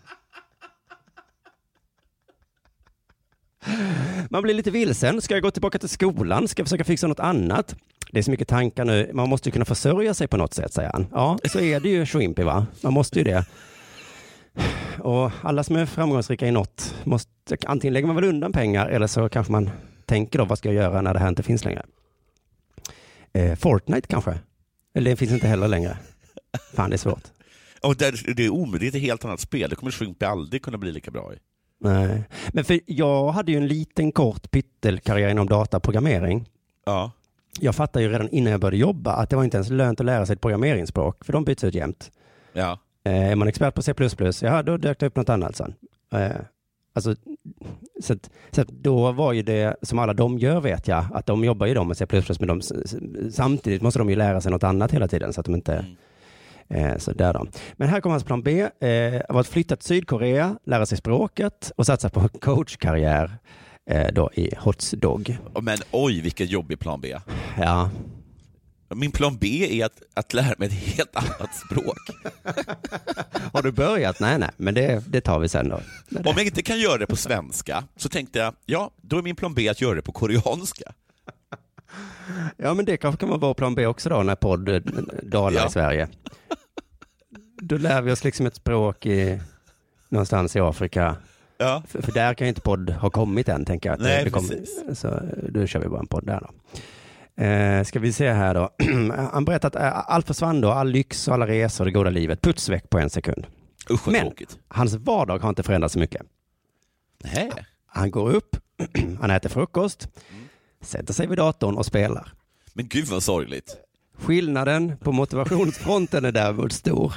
Speaker 7: Man blir lite vilsen. Ska jag gå tillbaka till skolan? Ska jag försöka fixa något annat? Det är så mycket tankar nu. Man måste ju kunna försörja sig på något sätt, säger han. Ja, så är det ju Shrimpy, va? Man måste ju det. Och alla som är framgångsrika i något måste, antingen lägger man väl undan pengar eller så kanske man tänker då, vad ska jag göra när det här inte finns längre? Fortnite kanske? Eller det finns inte heller längre. Fan, det är svårt.
Speaker 6: Och det är omöjligt, ett helt annat spel. Det kommer Shrimpy aldrig kunna bli lika bra i.
Speaker 7: Nej, men för jag hade ju en liten kort pyttelkarriär inom dataprogrammering.
Speaker 6: Ja.
Speaker 7: Jag fattade ju redan innan jag började jobba att det var inte ens lönt att lära sig ett programmeringsspråk, för de byts ut jämt.
Speaker 6: Ja.
Speaker 7: Är man expert på C++, ja, då dök det upp något annat sen. Alltså, så då var ju det som alla de gör, vet jag, att de jobbar ju med C++, men de, samtidigt måste de ju lära sig något annat hela tiden så att de inte... Så där då. Men här kommer hans plan B. Var att flytta till Sydkorea, lära sig språket och satsa på coachkarriär då i Hot Dog.
Speaker 6: Men oj, vilken jobbig plan B.
Speaker 7: Ja.
Speaker 6: Min plan B är att lära mig ett helt annat språk.
Speaker 7: Har du börjat? Nej, men det tar vi sen då.
Speaker 6: Om jag inte kan göra det på svenska så tänkte jag, ja, då är min plan B att göra det på koreanska.
Speaker 7: Ja, men det kanske kan vara plan B också då när podd dalar i Sverige. Då lär vi oss liksom ett språk någonstans i Afrika.
Speaker 6: Ja.
Speaker 7: För där kan ju inte podd ha kommit än, tänker jag.
Speaker 6: Nej, precis.
Speaker 7: Så då kör vi bara en podd där då. Ska vi se här då. Han berättat att allt försvann då, all lyx och alla resor, det goda livet. Putsväck på en sekund.
Speaker 6: Usch,
Speaker 7: men
Speaker 6: tråkigt.
Speaker 7: Hans vardag har inte förändrats så mycket.
Speaker 6: Nej.
Speaker 7: Han går upp, han äter frukost, sätter sig vid datorn och spelar.
Speaker 6: Men gud vad sorgligt.
Speaker 7: Skillnaden på motivationsfronten är däremot stor.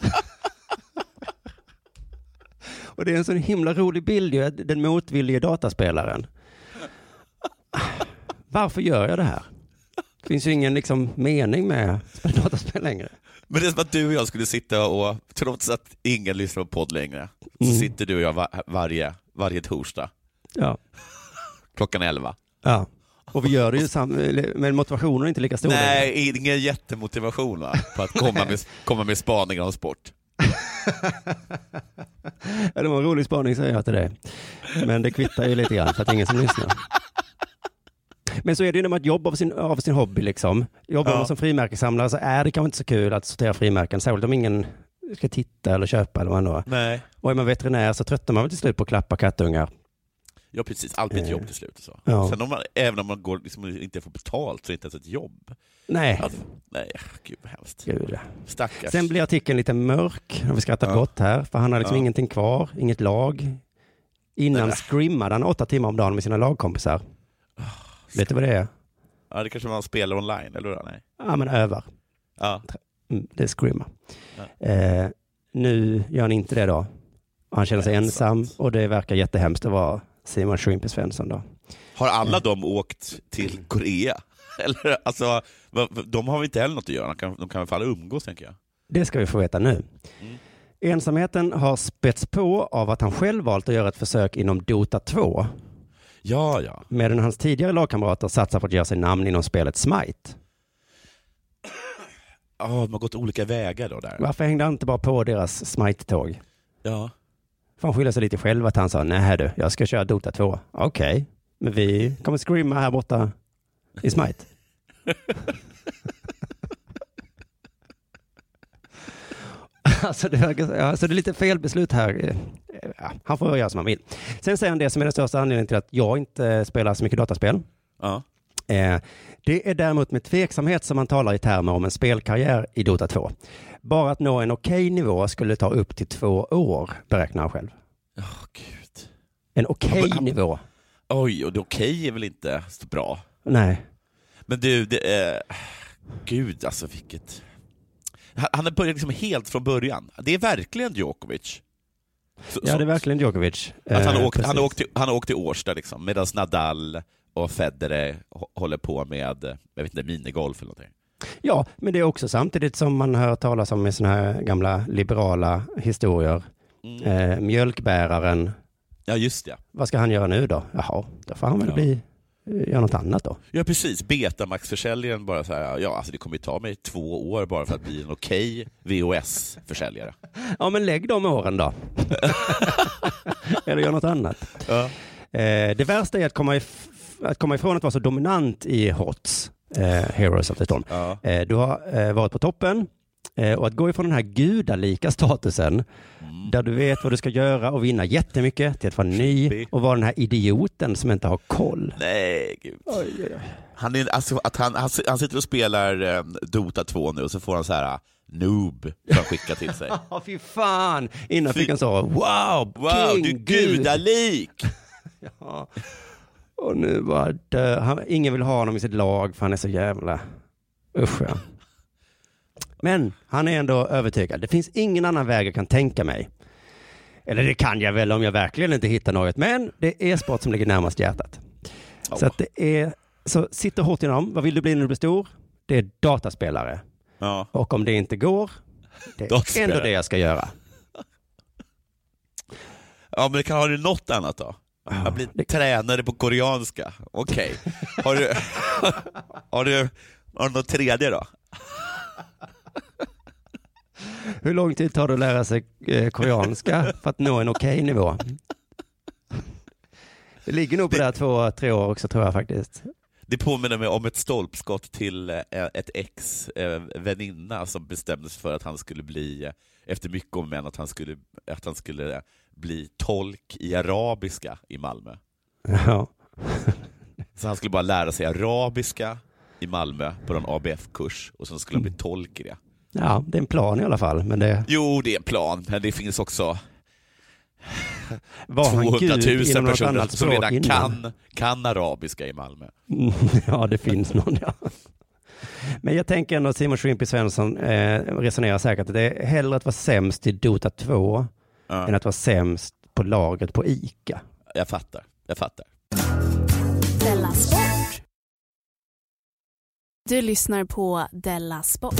Speaker 7: Och det är en sån himla rolig bild ju, den motvillige dataspelaren. Varför gör jag det här? Det finns ju ingen liksom mening med att spela dataspel längre.
Speaker 6: Men det är som att du och jag skulle sitta och, trots att ingen lyssnar på podd längre, så sitter du och jag varje torsdag.
Speaker 7: Ja.
Speaker 6: Klockan 11.
Speaker 7: Ja. Och vi gör det ju men motivationen är inte lika stor.
Speaker 6: Nej, ingen jättemotivation va? På att komma med spaningar om sport.
Speaker 7: Ja, det var en rolig spaning, säger jag till dig. Men det kvittar ju lite grann för att det är ingen som lyssnar. Men så är det ju när man jobbar av sin hobby liksom. Jobbar man som frimärkesamlare så är det kanske inte så kul att sortera frimärken. Särskilt om ingen ska titta eller köpa eller vad ändå.
Speaker 6: Nej.
Speaker 7: Och är man veterinär så tröttar man väl till slut på att klappa kattungar.
Speaker 6: Ja, precis. Alltid ett jobb till slut. Så.
Speaker 7: Ja.
Speaker 6: Sen även om man går, liksom, inte får betalt så är det inte ens ett jobb.
Speaker 7: Nej.
Speaker 6: Alltså, nej, gud vad hemskt.
Speaker 7: Gud.
Speaker 6: Stackars.
Speaker 7: Sen blir artikeln lite mörk. Och vi skrattar gott här. För han har liksom ingenting kvar. Inget lag. Innan scrimmade han 8 timmar om dagen med sina lagkompisar. Vet du vad det är?
Speaker 6: Ja, det kanske man spelar online, eller hur? Nej.
Speaker 7: Ja, men övar.
Speaker 6: Ja.
Speaker 7: Det är scrimma.
Speaker 6: Ja.
Speaker 7: Nu gör han inte det då. Han känner sig ensam och det verkar jättehemskt att vara Simon Shrimpy Svensson då.
Speaker 6: Har alla de åkt till Korea? Eller, alltså, de har väl inte heller något att göra. De kan väl falla umgås, tänker jag.
Speaker 7: Det ska vi få veta nu. Ensamheten har spets på av att han själv valt att göra ett försök inom Dota 2.
Speaker 6: Ja.
Speaker 7: Medan hans tidigare lagkamrater satsar på att göra sig namn inom spelet Smite.
Speaker 6: De har gått olika vägar då där.
Speaker 7: Varför hängde han inte bara på deras Smite-tåg?
Speaker 6: Ja.
Speaker 7: För han skyller sig lite själv att han sa, nej du, jag ska köra Dota 2. Okej, men vi kommer screama här borta i Smite. Alltså det är lite fel beslut här. Ja, han får göra som han vill. Sen säger han det som är den största anledningen till att jag inte spelar så mycket dataspel.
Speaker 6: Ja.
Speaker 7: Det är däremot med tveksamhet som man talar i termer om en spelkarriär i Dota 2. Bara att nå en okej nivå skulle ta upp till 2 år, beräknar han själv.
Speaker 6: Gud.
Speaker 7: En okej nivå.
Speaker 6: Oj, och det okej är väl inte så bra?
Speaker 7: Nej.
Speaker 6: Men du, Gud, alltså vilket... Han har börjat liksom helt från början. Det är verkligen Djokovic.
Speaker 7: Ja, det är verkligen Djokovic.
Speaker 6: Att han åkte till Årsta liksom, medan Nadal och Federer håller på med, jag vet inte, minigolf eller någonting.
Speaker 7: Ja, men det är också samtidigt som man hör talas om i såna här gamla liberala historier. Mjölkbäraren.
Speaker 6: Ja, just det.
Speaker 7: Vad ska han göra nu då? Jaha, då får han väl göra något annat då.
Speaker 6: Ja, precis. Betamax-försäljaren bara så här, ja, alltså det kommer ju ta mig 2 år bara för att bli en okej VHS-försäljare.
Speaker 7: Ja, men lägg de åren då. Eller gör något annat. Ja. Det värsta är att komma ifrån att vara så dominant i HOTS, Heroes of the Storm. Ja. Du har varit på toppen. Och att gå ifrån den här gudalika statusen där du vet vad du ska göra och vinna jättemycket till att vara ny och vara den här idioten som inte har koll.
Speaker 6: Nej, gud. Han sitter och spelar Dota 2 nu och så får han så här noob som skicka till sig.
Speaker 7: Ja, fy fan. Innan fick han så, wow, king,
Speaker 6: du gudalik.
Speaker 7: Ja. Och nu bara ingen vill ha honom i sitt lag för han är så jävla usch, ja. Men han är ändå övertygad. Det finns ingen annan väg jag kan tänka mig. Eller det kan jag väl om jag verkligen inte hittar något. Men det är sport som ligger närmast hjärtat. Så att det är... Så sitter hårt inom. Vad vill du bli när du blir stor? Det är dataspelare. Ja. Och om det inte går, det är ändå det jag ska göra.
Speaker 6: Ja, men har du något annat då? Jag blir tränare på koreanska. Okej. Har du något tredje då?
Speaker 7: Hur lång tid tar det att lära sig koreanska för att nå en okej nivå? Det ligger nog på det här 2-3 år också, tror jag faktiskt.
Speaker 6: Det påminner mig om ett stolpskott till ett ex-väninna som bestämde sig för att han skulle bli, efter mycket om män, att han skulle bli tolk i arabiska i Malmö. Ja. Så han skulle bara lära sig arabiska i Malmö på en ABF-kurs och sen skulle han bli tolk i det.
Speaker 7: Ja, det är en plan i alla fall. Men det...
Speaker 6: Jo, det är en plan, men det finns också
Speaker 7: 200 000
Speaker 6: personer som redan kan arabiska i Malmö.
Speaker 7: Ja, det finns någon, ja. Men jag tänker ändå att Simon Shrimpy Svensson resonerar säkert att det är hellre att vara sämst i Dota 2 än att vara sämst på laget på ICA.
Speaker 6: Jag fattar.
Speaker 14: Della Sport. Du lyssnar på Della Sport.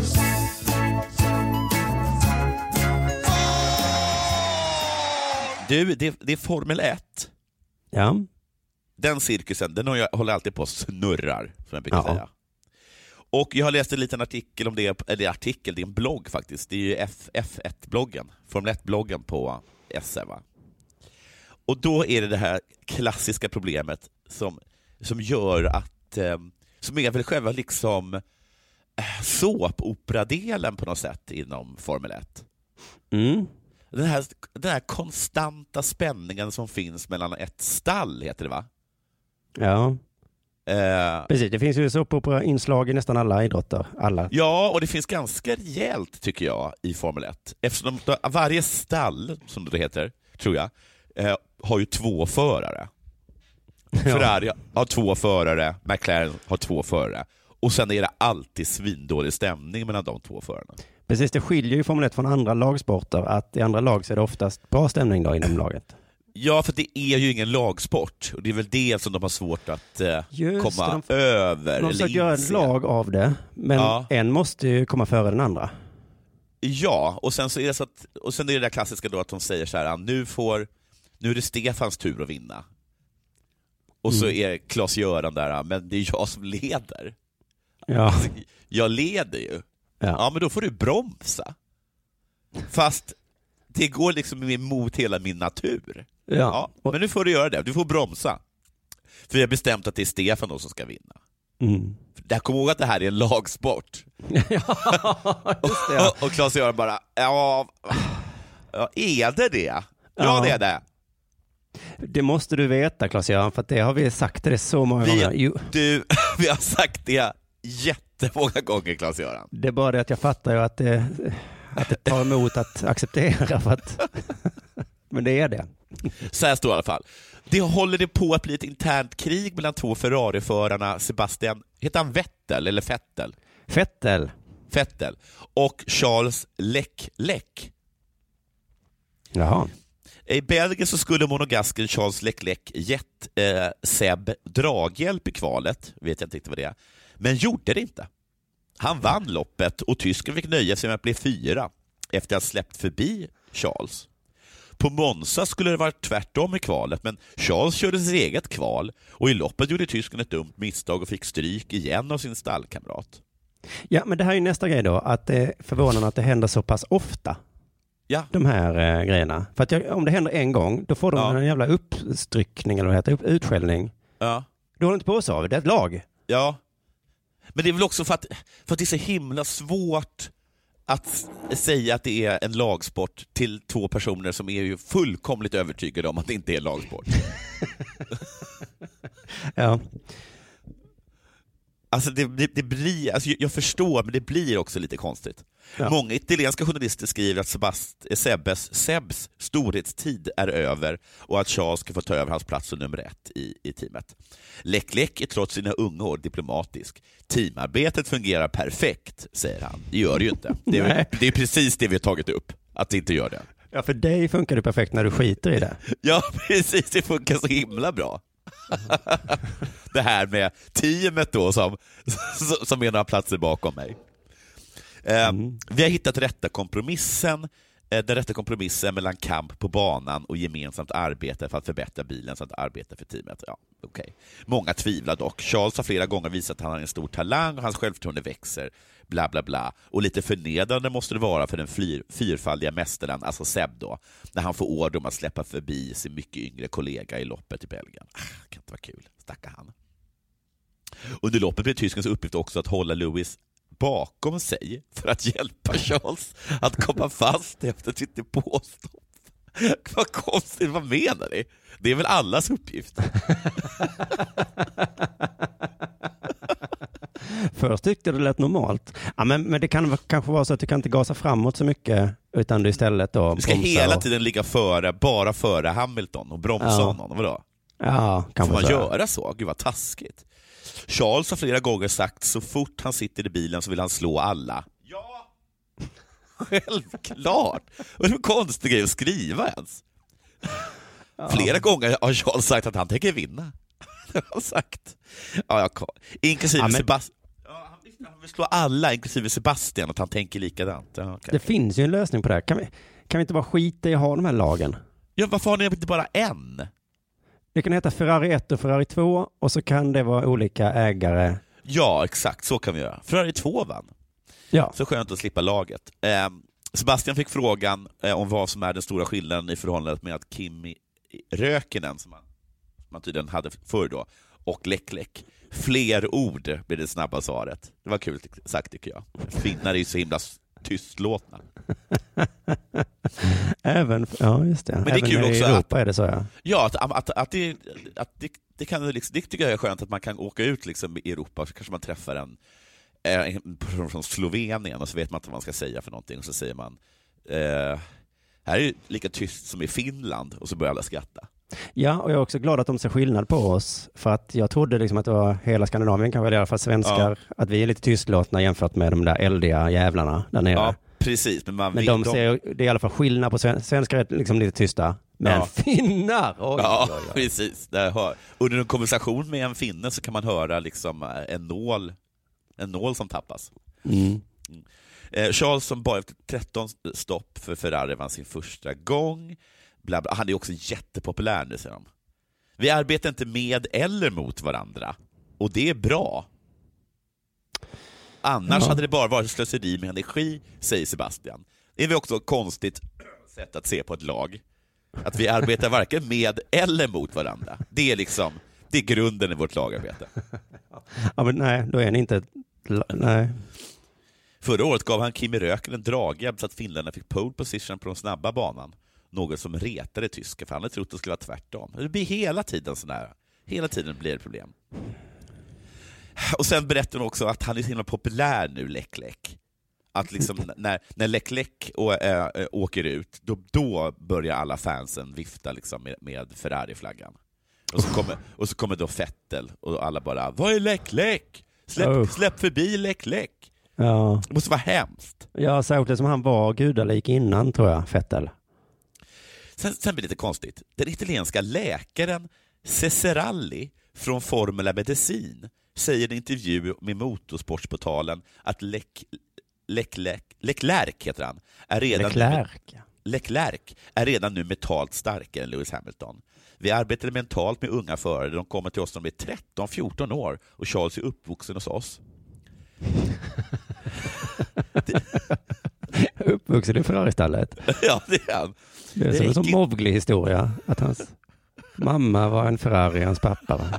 Speaker 6: Du, det är Formel 1.
Speaker 7: Ja.
Speaker 6: Den cirkusen, den håller alltid på och snurrar, som jag brukar säga. Och jag har läst en liten artikel om det, eller det är en blogg faktiskt. Det är ju F1-bloggen, Formel 1-bloggen på SE, va? Och då är det här klassiska problemet som gör att, som är väl själva liksom såpoperadelen på något sätt inom Formel 1.
Speaker 7: Mm.
Speaker 6: Den här konstanta spänningen som finns mellan ett stall, heter det, va?
Speaker 7: Ja. Precis, det finns ju såpopera-inslag i nästan alla idrotter. Alla.
Speaker 6: Ja, och det finns ganska rejält, tycker jag, i Formel 1. Eftersom varje stall, som det heter, tror jag, har ju 2 förare. Ja. Ferrari har 2 förare, McLaren har 2 förare. Och sen är det alltid svindålig stämning mellan de 2 förarna.
Speaker 7: Precis, det skiljer ju Formel 1 från andra lagsporter, att i andra lag så är det oftast bra stämning då inom laget.
Speaker 6: Ja, för det är ju ingen lagsport. Och det är väl det som de har svårt att komma över.
Speaker 7: De försöker göra ett lag av det, men en måste ju komma före den andra.
Speaker 6: Ja, och sen så är det så att, och sen är det där klassiska då att de säger så här, nu är det Stefans tur att vinna. Och så är Claes-Göran där, men det är jag som leder.
Speaker 7: Ja.
Speaker 6: Alltså, jag leder ju. Ja, men då får du bromsa. Fast det går liksom emot hela min natur. Ja, men nu får du göra det. Du får bromsa. För jag har bestämt att det är Stefan då som ska vinna.
Speaker 7: Mm.
Speaker 6: Jag kommer ihåg att det här är en lagsport.
Speaker 7: Ja, just det.
Speaker 6: Och Claes-Göran bara, är det det? Ja, det är det.
Speaker 7: Det måste du veta, Claes-Göran, för att det har vi sagt det så många gånger.
Speaker 6: Vi har sagt det jättemånga gånger, Claes-Göran.
Speaker 7: Det är bara det att jag fattar ju att det tar emot att acceptera. För att men det är det.
Speaker 6: Så här står det i alla fall. Det håller det på att bli ett internt krig mellan 2 Ferrari-förarna Sebastian, heter han Vettel eller Fettel? Vettel. Och Charles Leclerc.
Speaker 7: Jaha.
Speaker 6: I Belgien så skulle monegasken Charles Leclerc gett Seb draghjälp i kvalet, vet jag inte riktigt vad det är, men gjorde det inte. Han vann loppet och tysken fick nöja sig med att bli 4 efter att ha släppt förbi Charles. På Monza skulle det vara tvärtom i kvalet, men Charles körde sitt eget kval och i loppet gjorde tysken ett dumt misstag och fick stryk igen av sin stallkamrat.
Speaker 7: Ja, men det här är ju nästa grej då, att det är förvånande att det händer så pass ofta.
Speaker 6: Ja.
Speaker 7: De här grejerna. För att om det händer en gång, då får de en jävla uppstryckning eller vad det heter, utskällning.
Speaker 6: Ja.
Speaker 7: Då håller inte på så av, det är ett lag.
Speaker 6: Ja. Men det är väl också för att det är så himla svårt att säga att det är en lagsport till 2 personer som är ju fullkomligt övertygade om att det inte är lagsport.
Speaker 7: Ja.
Speaker 6: Alltså det blir, alltså jag förstår, men det blir också lite konstigt. Ja. Många italienska journalister skriver att Sebs storhetstid är över och att Charles ska få ta över hans plats som nummer 1 i teamet. Leclerc är trots sina unga år diplomatisk. Teamarbetet fungerar perfekt, säger han. Det gör det ju inte. Det är precis det vi har tagit upp, att det inte gör det.
Speaker 7: Ja, för dig funkar det perfekt när du skiter i det.
Speaker 6: Ja, precis. Det funkar så himla bra. Det här med teamet då som är några platser bakom mig. Vi har hittat rätta kompromissen. Den rätta kompromissen mellan kamp på banan och gemensamt arbete för att förbättra bilen samt arbete för teamet. Ja, okay. Många tvivlar dock. Charles har flera gånger visat att han har en stor talang och hans självförtroende växer. Bla bla bla. Och lite förnedrande måste det vara för den fyrfaldiga mästaren, alltså Seb då, när han får order om att släppa förbi sin mycket yngre kollega i loppet i Belgien. Kan inte vara kul, stackar han. Under loppet blir tyskens uppgift också att hålla Lewis bakom sig för att hjälpa Charles att komma fast efter sitt depåstopp. Vad konstigt, vad menar ni? Det är väl allas uppgift?
Speaker 7: Först tyckte det lät normalt. Ja, men det kan kanske vara så att du kan inte gasa framåt så mycket utan du istället då
Speaker 6: du ska hela tiden ligga bara före Hamilton och bromsa honom. Vadå?
Speaker 7: Ja, kan
Speaker 6: får man göra så? Gud vad taskigt. Charles har flera gånger sagt så fort han sitter i bilen så vill han slå alla. Ja! Självklart! Vad är det för konstig grej att skriva ens? Ja. Flera gånger har Charles sagt att han tänker vinna. Det har han sagt. Inklusive Sebastian. Han vill slå alla, inklusive Sebastian, att han tänker likadant. Ja, okay.
Speaker 7: Det finns ju en lösning på det här. Kan vi inte bara skita i att ha de här lagen?
Speaker 6: Ja, varför har ni inte bara en?
Speaker 7: Det kan heta Ferrari 1 och Ferrari 2 och så kan det vara olika ägare.
Speaker 6: Ja, exakt. Så kan vi göra. Ferrari 2 vann.
Speaker 7: Ja.
Speaker 6: Så skönt att slippa laget. Sebastian fick frågan om vad som är den stora skillnaden i förhållandet med att Kimi Räikkönen, som man tydligen hade förr då, och Leclerc. Fler ord blir det snabba svaret. Det var kul sagt tycker jag. Finnar är ju så himla tystlåtna.
Speaker 7: Även, ja just det.
Speaker 6: Men
Speaker 7: även
Speaker 6: det är kul också
Speaker 7: i Europa är det så, ja.
Speaker 6: Ja, att det kan liksom, det tycker jag är skönt att man kan åka ut liksom i Europa, så kanske man träffar en person från Slovenien och så vet man inte vad man ska säga för någonting och så säger man här är det lika tyst som i Finland och så börjar alla skratta.
Speaker 7: Ja, och jag är också glad att de ser skillnad på oss, för att jag trodde liksom att det var hela Skandinavien, kanske i alla fall svenskar, att vi är lite tystlåtna jämfört med de där eldiga jävlarna där nere. Ja,
Speaker 6: precis. Men
Speaker 7: det är i alla fall skillnad på svenskar är liksom lite tysta, men finnar! Oj.
Speaker 6: Precis. Under en konversation med en finne så kan man höra liksom en nål som tappas. Charles som bara efter 13 stopp för Ferrari vann sin första gång. Bla bla. Han är också jättepopulär nu, säger de. Vi arbetar inte med eller mot varandra. Och det är bra. Annars hade det bara varit slöseri med energi, säger Sebastian. Det är väl också ett konstigt sätt att se på ett lag. Att vi arbetar varken med eller mot varandra. Det är grunden i vårt lagarbete.
Speaker 7: Ja, men nej, då är ni inte... Nej.
Speaker 6: Förra året gav han Kimi Räikkönen en draghjälp så att finländarna fick pole position på den snabba banan. Något som retade tyska, för han hade trott att det skulle vara tvärtom. Det blir hela tiden sån här. Hela tiden blir det problem. Och sen berättar hon också att han är så himla populär nu, Leclerc. Att liksom när Leclerc åker ut, då börjar alla fansen vifta liksom med Ferrari-flaggan. Och så kommer då Vettel och alla bara, vad är Leclerc? Släpp förbi Leclerc.
Speaker 7: Ja.
Speaker 6: Det måste vara hemskt.
Speaker 7: Ja, särskilt som han var gudalik innan, tror jag, Vettel.
Speaker 6: Sen blir det lite konstigt. Den italienska läkaren Ceseralli från Formula Medicin säger i en intervju med Motorsportsportalen att Leclerc heter han, är redan nu mentalt starkare än Lewis Hamilton. Vi arbetar mentalt med unga förare. De kommer till oss när de är 13-14 år och Charles är uppvuxen hos oss.
Speaker 7: Uppvuxen i Ferrari-stallet.
Speaker 6: Ja, det är han.
Speaker 7: Det är som en sån Mowgli-historia. Att hans mamma var en Ferrari, hans pappa var.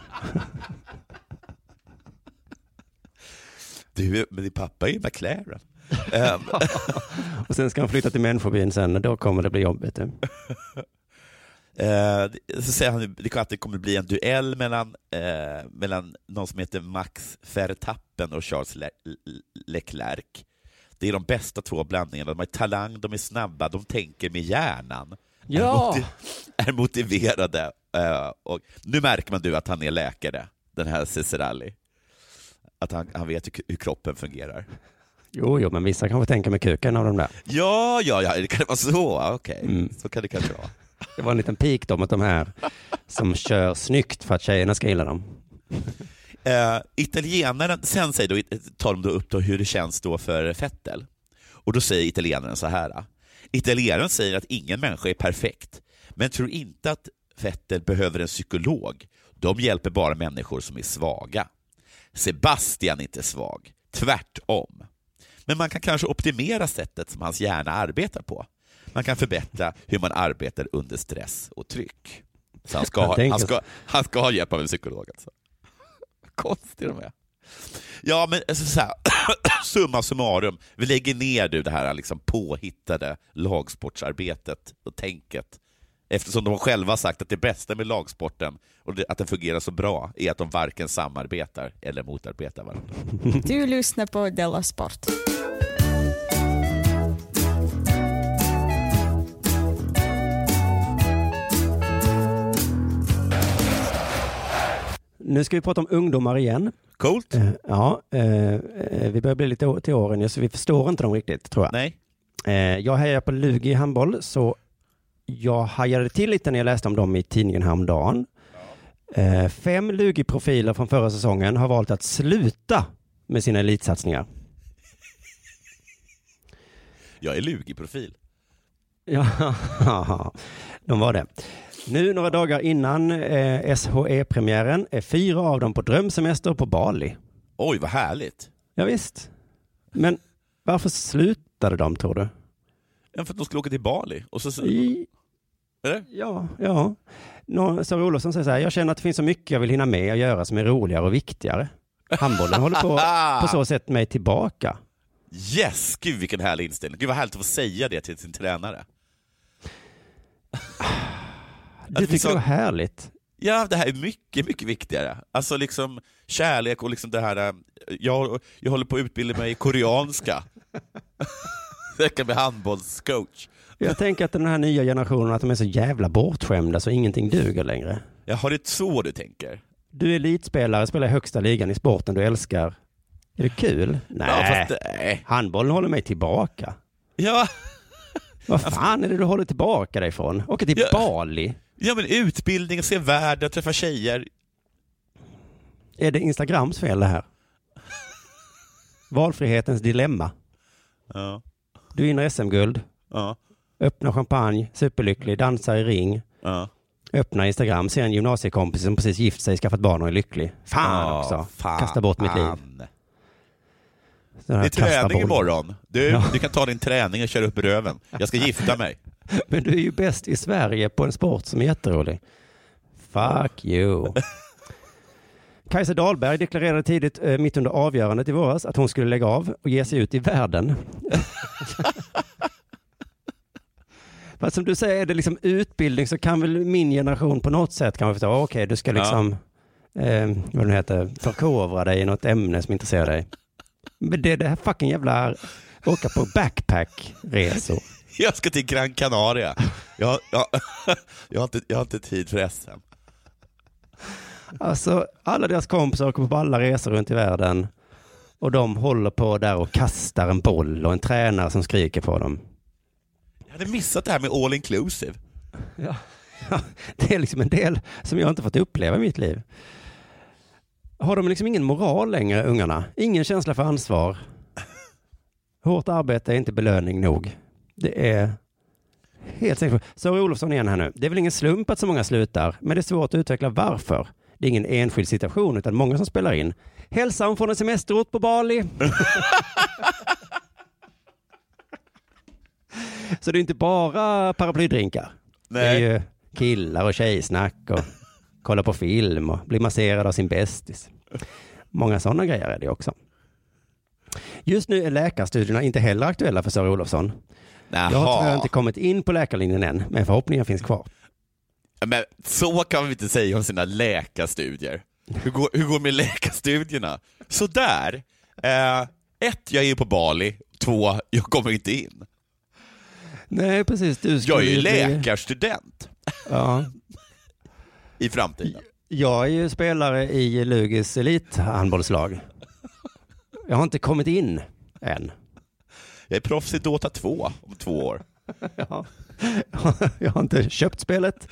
Speaker 6: Men din pappa är ju McLaren.
Speaker 7: Och sen ska han flytta till människobyn sen och då kommer det bli jobbigt.
Speaker 6: Så säger han att det kommer bli en duell mellan någon som heter Max Verstappen och Charles Leclerc. Det är de bästa två blandningarna. De har talang, de är snabba, de tänker med hjärnan.
Speaker 7: Ja.
Speaker 6: Är motiverade. Och nu märker man att han är läkare, den här Ceseralli. Att han vet hur kroppen fungerar.
Speaker 7: Jo, men vissa kanske tänker med kuken av de där.
Speaker 6: Ja, det kan vara så. Okej. Så kan det kanske vara.
Speaker 7: Det var en liten pik om att de här som kör snyggt för att tjejerna ska gilla dem.
Speaker 6: Italienaren, sen tar de då upp hur det känns då för Vettel. Och då säger italienaren så här. Italienaren säger att ingen människa är perfekt, men tror inte att Vettel behöver en psykolog. De hjälper bara människor som är svaga. Sebastian är inte svag, tvärtom. Men man kan kanske optimera sättet som hans hjärna arbetar på. Man kan förbättra hur man arbetar under stress och tryck. Så han ska ha hjälp av en psykolog alltså. Konstigt de är. Ja, men alltså, så här, summa summarum, vi lägger ner det här liksom påhittade lagsportsarbetet och tänket. Eftersom de själva har sagt att det bästa med lagsporten och att den fungerar så bra är att de varken samarbetar eller motarbetar varandra.
Speaker 15: Du lyssnar på Della Sport.
Speaker 7: Nu ska vi prata om ungdomar igen.
Speaker 6: Coolt.
Speaker 7: Vi börjar bli lite till åren så vi förstår inte dem riktigt, tror jag.
Speaker 6: Nej.
Speaker 7: Jag hejar på Lugi i handboll, så jag hajade till lite när jag läste om dem i tidningen häromdagen. 5 Lugi-profiler från förra säsongen har valt att sluta med sina elitsatsningar.
Speaker 6: Jag är Lugi-profil.
Speaker 7: Ja, de var det. Nu några dagar innan SHE-premiären är 4 av dem på drömsemester på Bali.
Speaker 6: Oj, vad härligt.
Speaker 7: Ja, visst. Men varför slutade de, tror du?
Speaker 6: För att de skulle åka till Bali. Och så... Eller?
Speaker 7: Ja. Sara Olofsson säger så här: jag känner att det finns så mycket jag vill hinna med och göra som är roligare och viktigare. Handbollen håller på så sätt mig tillbaka.
Speaker 6: Yes, gud vilken härlig inställning. Gud vad härligt att få säga det till sin tränare.
Speaker 7: Du tycker det var härligt?
Speaker 6: Ja, det här är mycket, mycket viktigare. Alltså liksom kärlek och liksom det här. Jag håller på att utbilda mig i koreanska. Jag kan bli handbollscoach.
Speaker 7: Jag tänker att den här nya generationen, att de är så jävla bortskämda så ingenting duger längre.
Speaker 6: Jag har det så du tänker.
Speaker 7: Du är elitspelare, spelar i högsta ligan i sporten du älskar. Är det kul? Nej.
Speaker 6: Nej.
Speaker 7: Handbollen håller mig tillbaka.
Speaker 6: Ja.
Speaker 7: Vad fan är det du håller tillbaka dig från? Åka till Bali.
Speaker 6: Ja, men utbildning, se världen, träffa tjejer.
Speaker 7: Är det Instagrams fel det här? Valfrihetens dilemma.
Speaker 6: Ja.
Speaker 7: Du vinner SM-guld.
Speaker 6: Ja.
Speaker 7: Öppnar champagne, superlycklig, dansar i ring.
Speaker 6: Ja.
Speaker 7: Öppnar Instagram, ser en gymnasiekompis som precis gift sig, skaffat barn och är lycklig. Fan också. Kasta bort mitt liv.
Speaker 6: Det är träning imorgon. Du kan ta din träning och köra upp röven. Jag ska gifta mig.
Speaker 7: Men du är ju bäst i Sverige på en sport som är jätterolig. Fuck you. Kajsa Dahlberg deklarerade tidigt mitt under avgörandet i våras att hon skulle lägga av och ge sig ut i världen. Fast som du säger, är det liksom utbildning så kan väl min generation på något sätt kan man förstå, okej, du ska liksom vad det heter, förkovra dig i något ämne som intresserar dig. Men det här fucking jävla åka på backpack-resor.
Speaker 6: Jag ska till Gran Canaria. Jag har inte tid för SM.
Speaker 7: Alltså, alla deras kompisar åker på alla resor runt i världen. Och de håller på där och kastar en boll och en tränare som skriker på dem.
Speaker 6: Jag hade missat det här med all inclusive.
Speaker 7: Ja, det är liksom en del som jag inte fått uppleva i mitt liv. Har de liksom ingen moral längre, ungarna? Ingen känsla för ansvar. Hårt arbete är inte belöning nog. Det är helt säkert. Så Olofsson igen här nu. Det är väl ingen slump att så många slutar, men det är svårt att utveckla varför. Det är ingen enskild situation utan många som spelar in. Hälsan från en semesterort på Bali. Så det är inte bara paraplydrinkar. Nej. Det är ju killar och tjejsnack och kolla på film och bli masserad av sin bästis. Många sådana grejer är det också. Just nu är läkarstudierna inte heller aktuella för Sara Olofsson.
Speaker 6: Jaha.
Speaker 7: Jag har inte kommit in på läkarlinjen än, men förhoppningen finns kvar.
Speaker 6: Men så kan vi inte säga om sina läkarstudier. Hur går med läkarstudierna? Så där. 1, jag är på Bali. 2, jag kommer inte in.
Speaker 7: Nej, precis.
Speaker 6: Jag är ju läkarstudent.
Speaker 7: Ja.
Speaker 6: I framtiden.
Speaker 7: Jag är ju spelare i Lugis elithandbollslag. Jag har inte kommit in än. Jag
Speaker 6: är proffs i Dota 2 om 2 år.
Speaker 7: Ja. Jag har inte köpt spelet.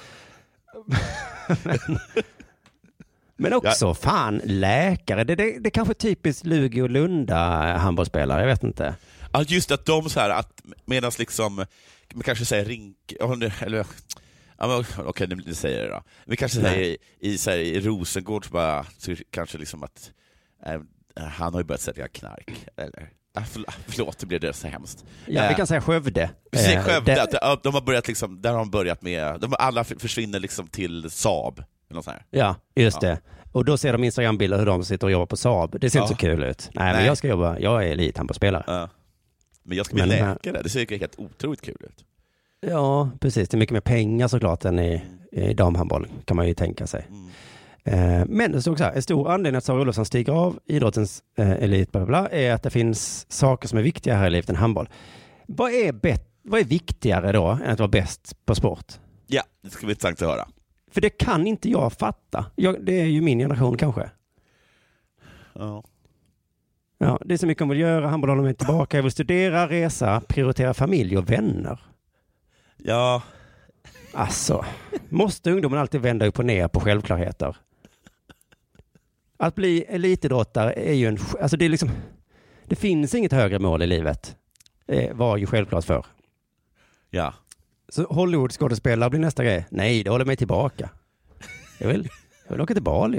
Speaker 7: Men också, fan, läkare. Det är kanske typiskt Lugi och Lunda handbollsspelare, jag vet inte.
Speaker 6: Ja, just att de så här, att medan liksom, man kanske säger eller okej, nu säger det då. Vi kanske säger i Rosengård så kanske liksom att han har ju börjat sälja knark, eller förlåt, det blev det så hemskt.
Speaker 7: Ja, vi kan säga Skövde.
Speaker 6: Skövde, att de har börjat liksom, där har de börjat med, alla försvinner liksom till Saab eller något sånt här.
Speaker 7: Ja, just det. Och då ser de Instagram-bilder hur de sitter och jobbar på Saab. Det ser inte så kul ut. Nej, men jag ska jobba, jag är elithandbollsspelare.
Speaker 6: Ja. Men jag ska bli läkare, det ser ju helt otroligt kul ut.
Speaker 7: Ja, precis. Det är mycket mer pengar såklart än i damhandboll, kan man ju tänka sig. Men det står så här, en stor anledning att Sara Olofsson stiger av idrottens elit är att det finns saker som är viktiga här i livet än handboll. Vad är viktigare då än att vara bäst på sport?
Speaker 6: Ja, det ska bli intressant att höra.
Speaker 7: För det kan inte jag fatta. Det är ju min generation kanske.
Speaker 6: Ja.
Speaker 7: Ja, det är så mycket om vill göra. Handboll håller mig tillbaka. Jag vill studera, resa, prioritera familj och vänner.
Speaker 6: Ja.
Speaker 7: Alltså, måste ungdomen alltid vända upp och ner på självklarheter? Att bli elitidrottare är ju alltså det är liksom, det finns inget högre mål i livet. Det var ju självklart för.
Speaker 6: Ja.
Speaker 7: Så Hollywood-skådespelare blir nästa grej. Nej, det håller mig tillbaka. Jag vill åka till Bali.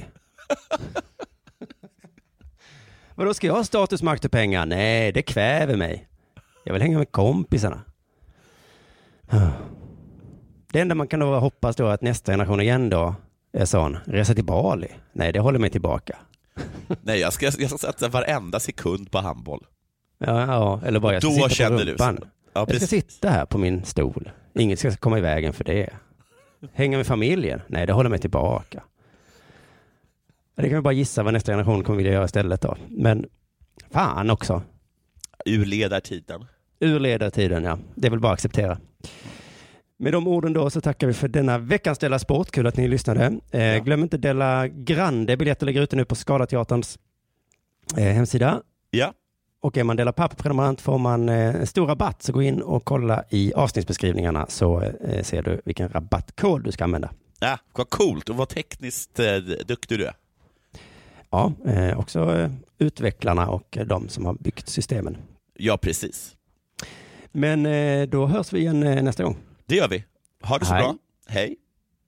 Speaker 7: Vadå, ska jag ha status, makt och pengar? Nej, det kväver mig. Jag vill hänga med kompisarna. Det enda man kan då hoppas då att nästa generation igen då är sån. Resa till Bali. Nej, det håller mig tillbaka.
Speaker 6: Nej, jag ska sätta varenda sekund på handboll.
Speaker 7: Ja, eller bara jag ska
Speaker 6: då
Speaker 7: sitta på rumpan.
Speaker 6: Ja,
Speaker 7: jag ska sitta här på min stol. Inget ska komma i vägen för det. Hänga med familjen. Nej, det håller mig tillbaka. Det kan vi bara gissa vad nästa generation kommer vilja göra istället då. Men fan också.
Speaker 6: Ur ledartiden, ja. Det är väl bara att acceptera. Med de orden då så tackar vi för denna veckans Della Sport. Kul att ni lyssnade. Glöm inte Della Grande. Biljetter ligger ute nu på Skalateaterns hemsida. Ja.
Speaker 7: Och är man Della Papp-prenumerant får man en stor rabatt. Så gå in och kolla i avsnittsbeskrivningarna så ser du vilken rabattkod du ska använda.
Speaker 6: Ja, vad coolt och vad tekniskt duktig du är.
Speaker 7: Ja, också utvecklarna och de som har byggt systemen.
Speaker 6: Ja, precis.
Speaker 7: Men då hörs vi igen nästa gång.
Speaker 6: Det gör vi. Ha det så bra. Hej.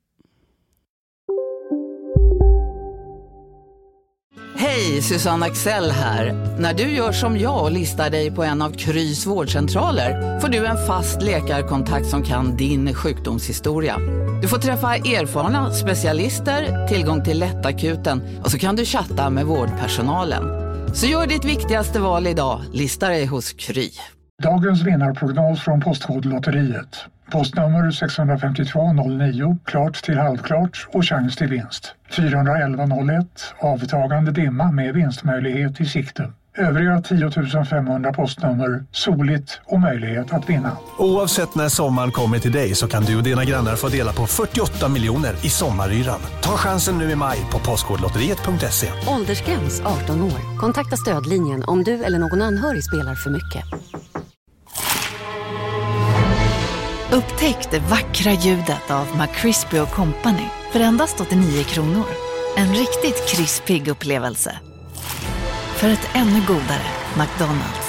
Speaker 16: Hej, Susanne Axel här. När du gör som jag och listar dig på en av Krys vårdcentraler får du en fast läkarkontakt som kan din sjukdomshistoria. Du får träffa erfarna specialister, tillgång till lättakuten och så kan du chatta med vårdpersonalen. Så gör ditt viktigaste val idag, lista dig hos Kry.
Speaker 17: Dagens vinnarprognos från Postkodlotteriet. Postnummer 65209, klart till halvklart och chans till vinst. 41101, avtagande dimma med vinstmöjlighet i sikte. Övriga 10 500 postnummer soligt och möjlighet att vinna.
Speaker 18: Oavsett när sommaren kommer till dig så kan du och dina grannar få dela på 48 miljoner i sommaryran. Ta chansen nu i maj på Postkodlotteriet.se.
Speaker 19: Åldersgräns 18 år. Kontakta stödlinjen om du eller någon anhörig spelar för mycket.
Speaker 20: Upptäck det vackra ljudet av McCrispy & Company för endast 89 kronor. En riktigt krispig upplevelse. För ett ännu godare McDonald's.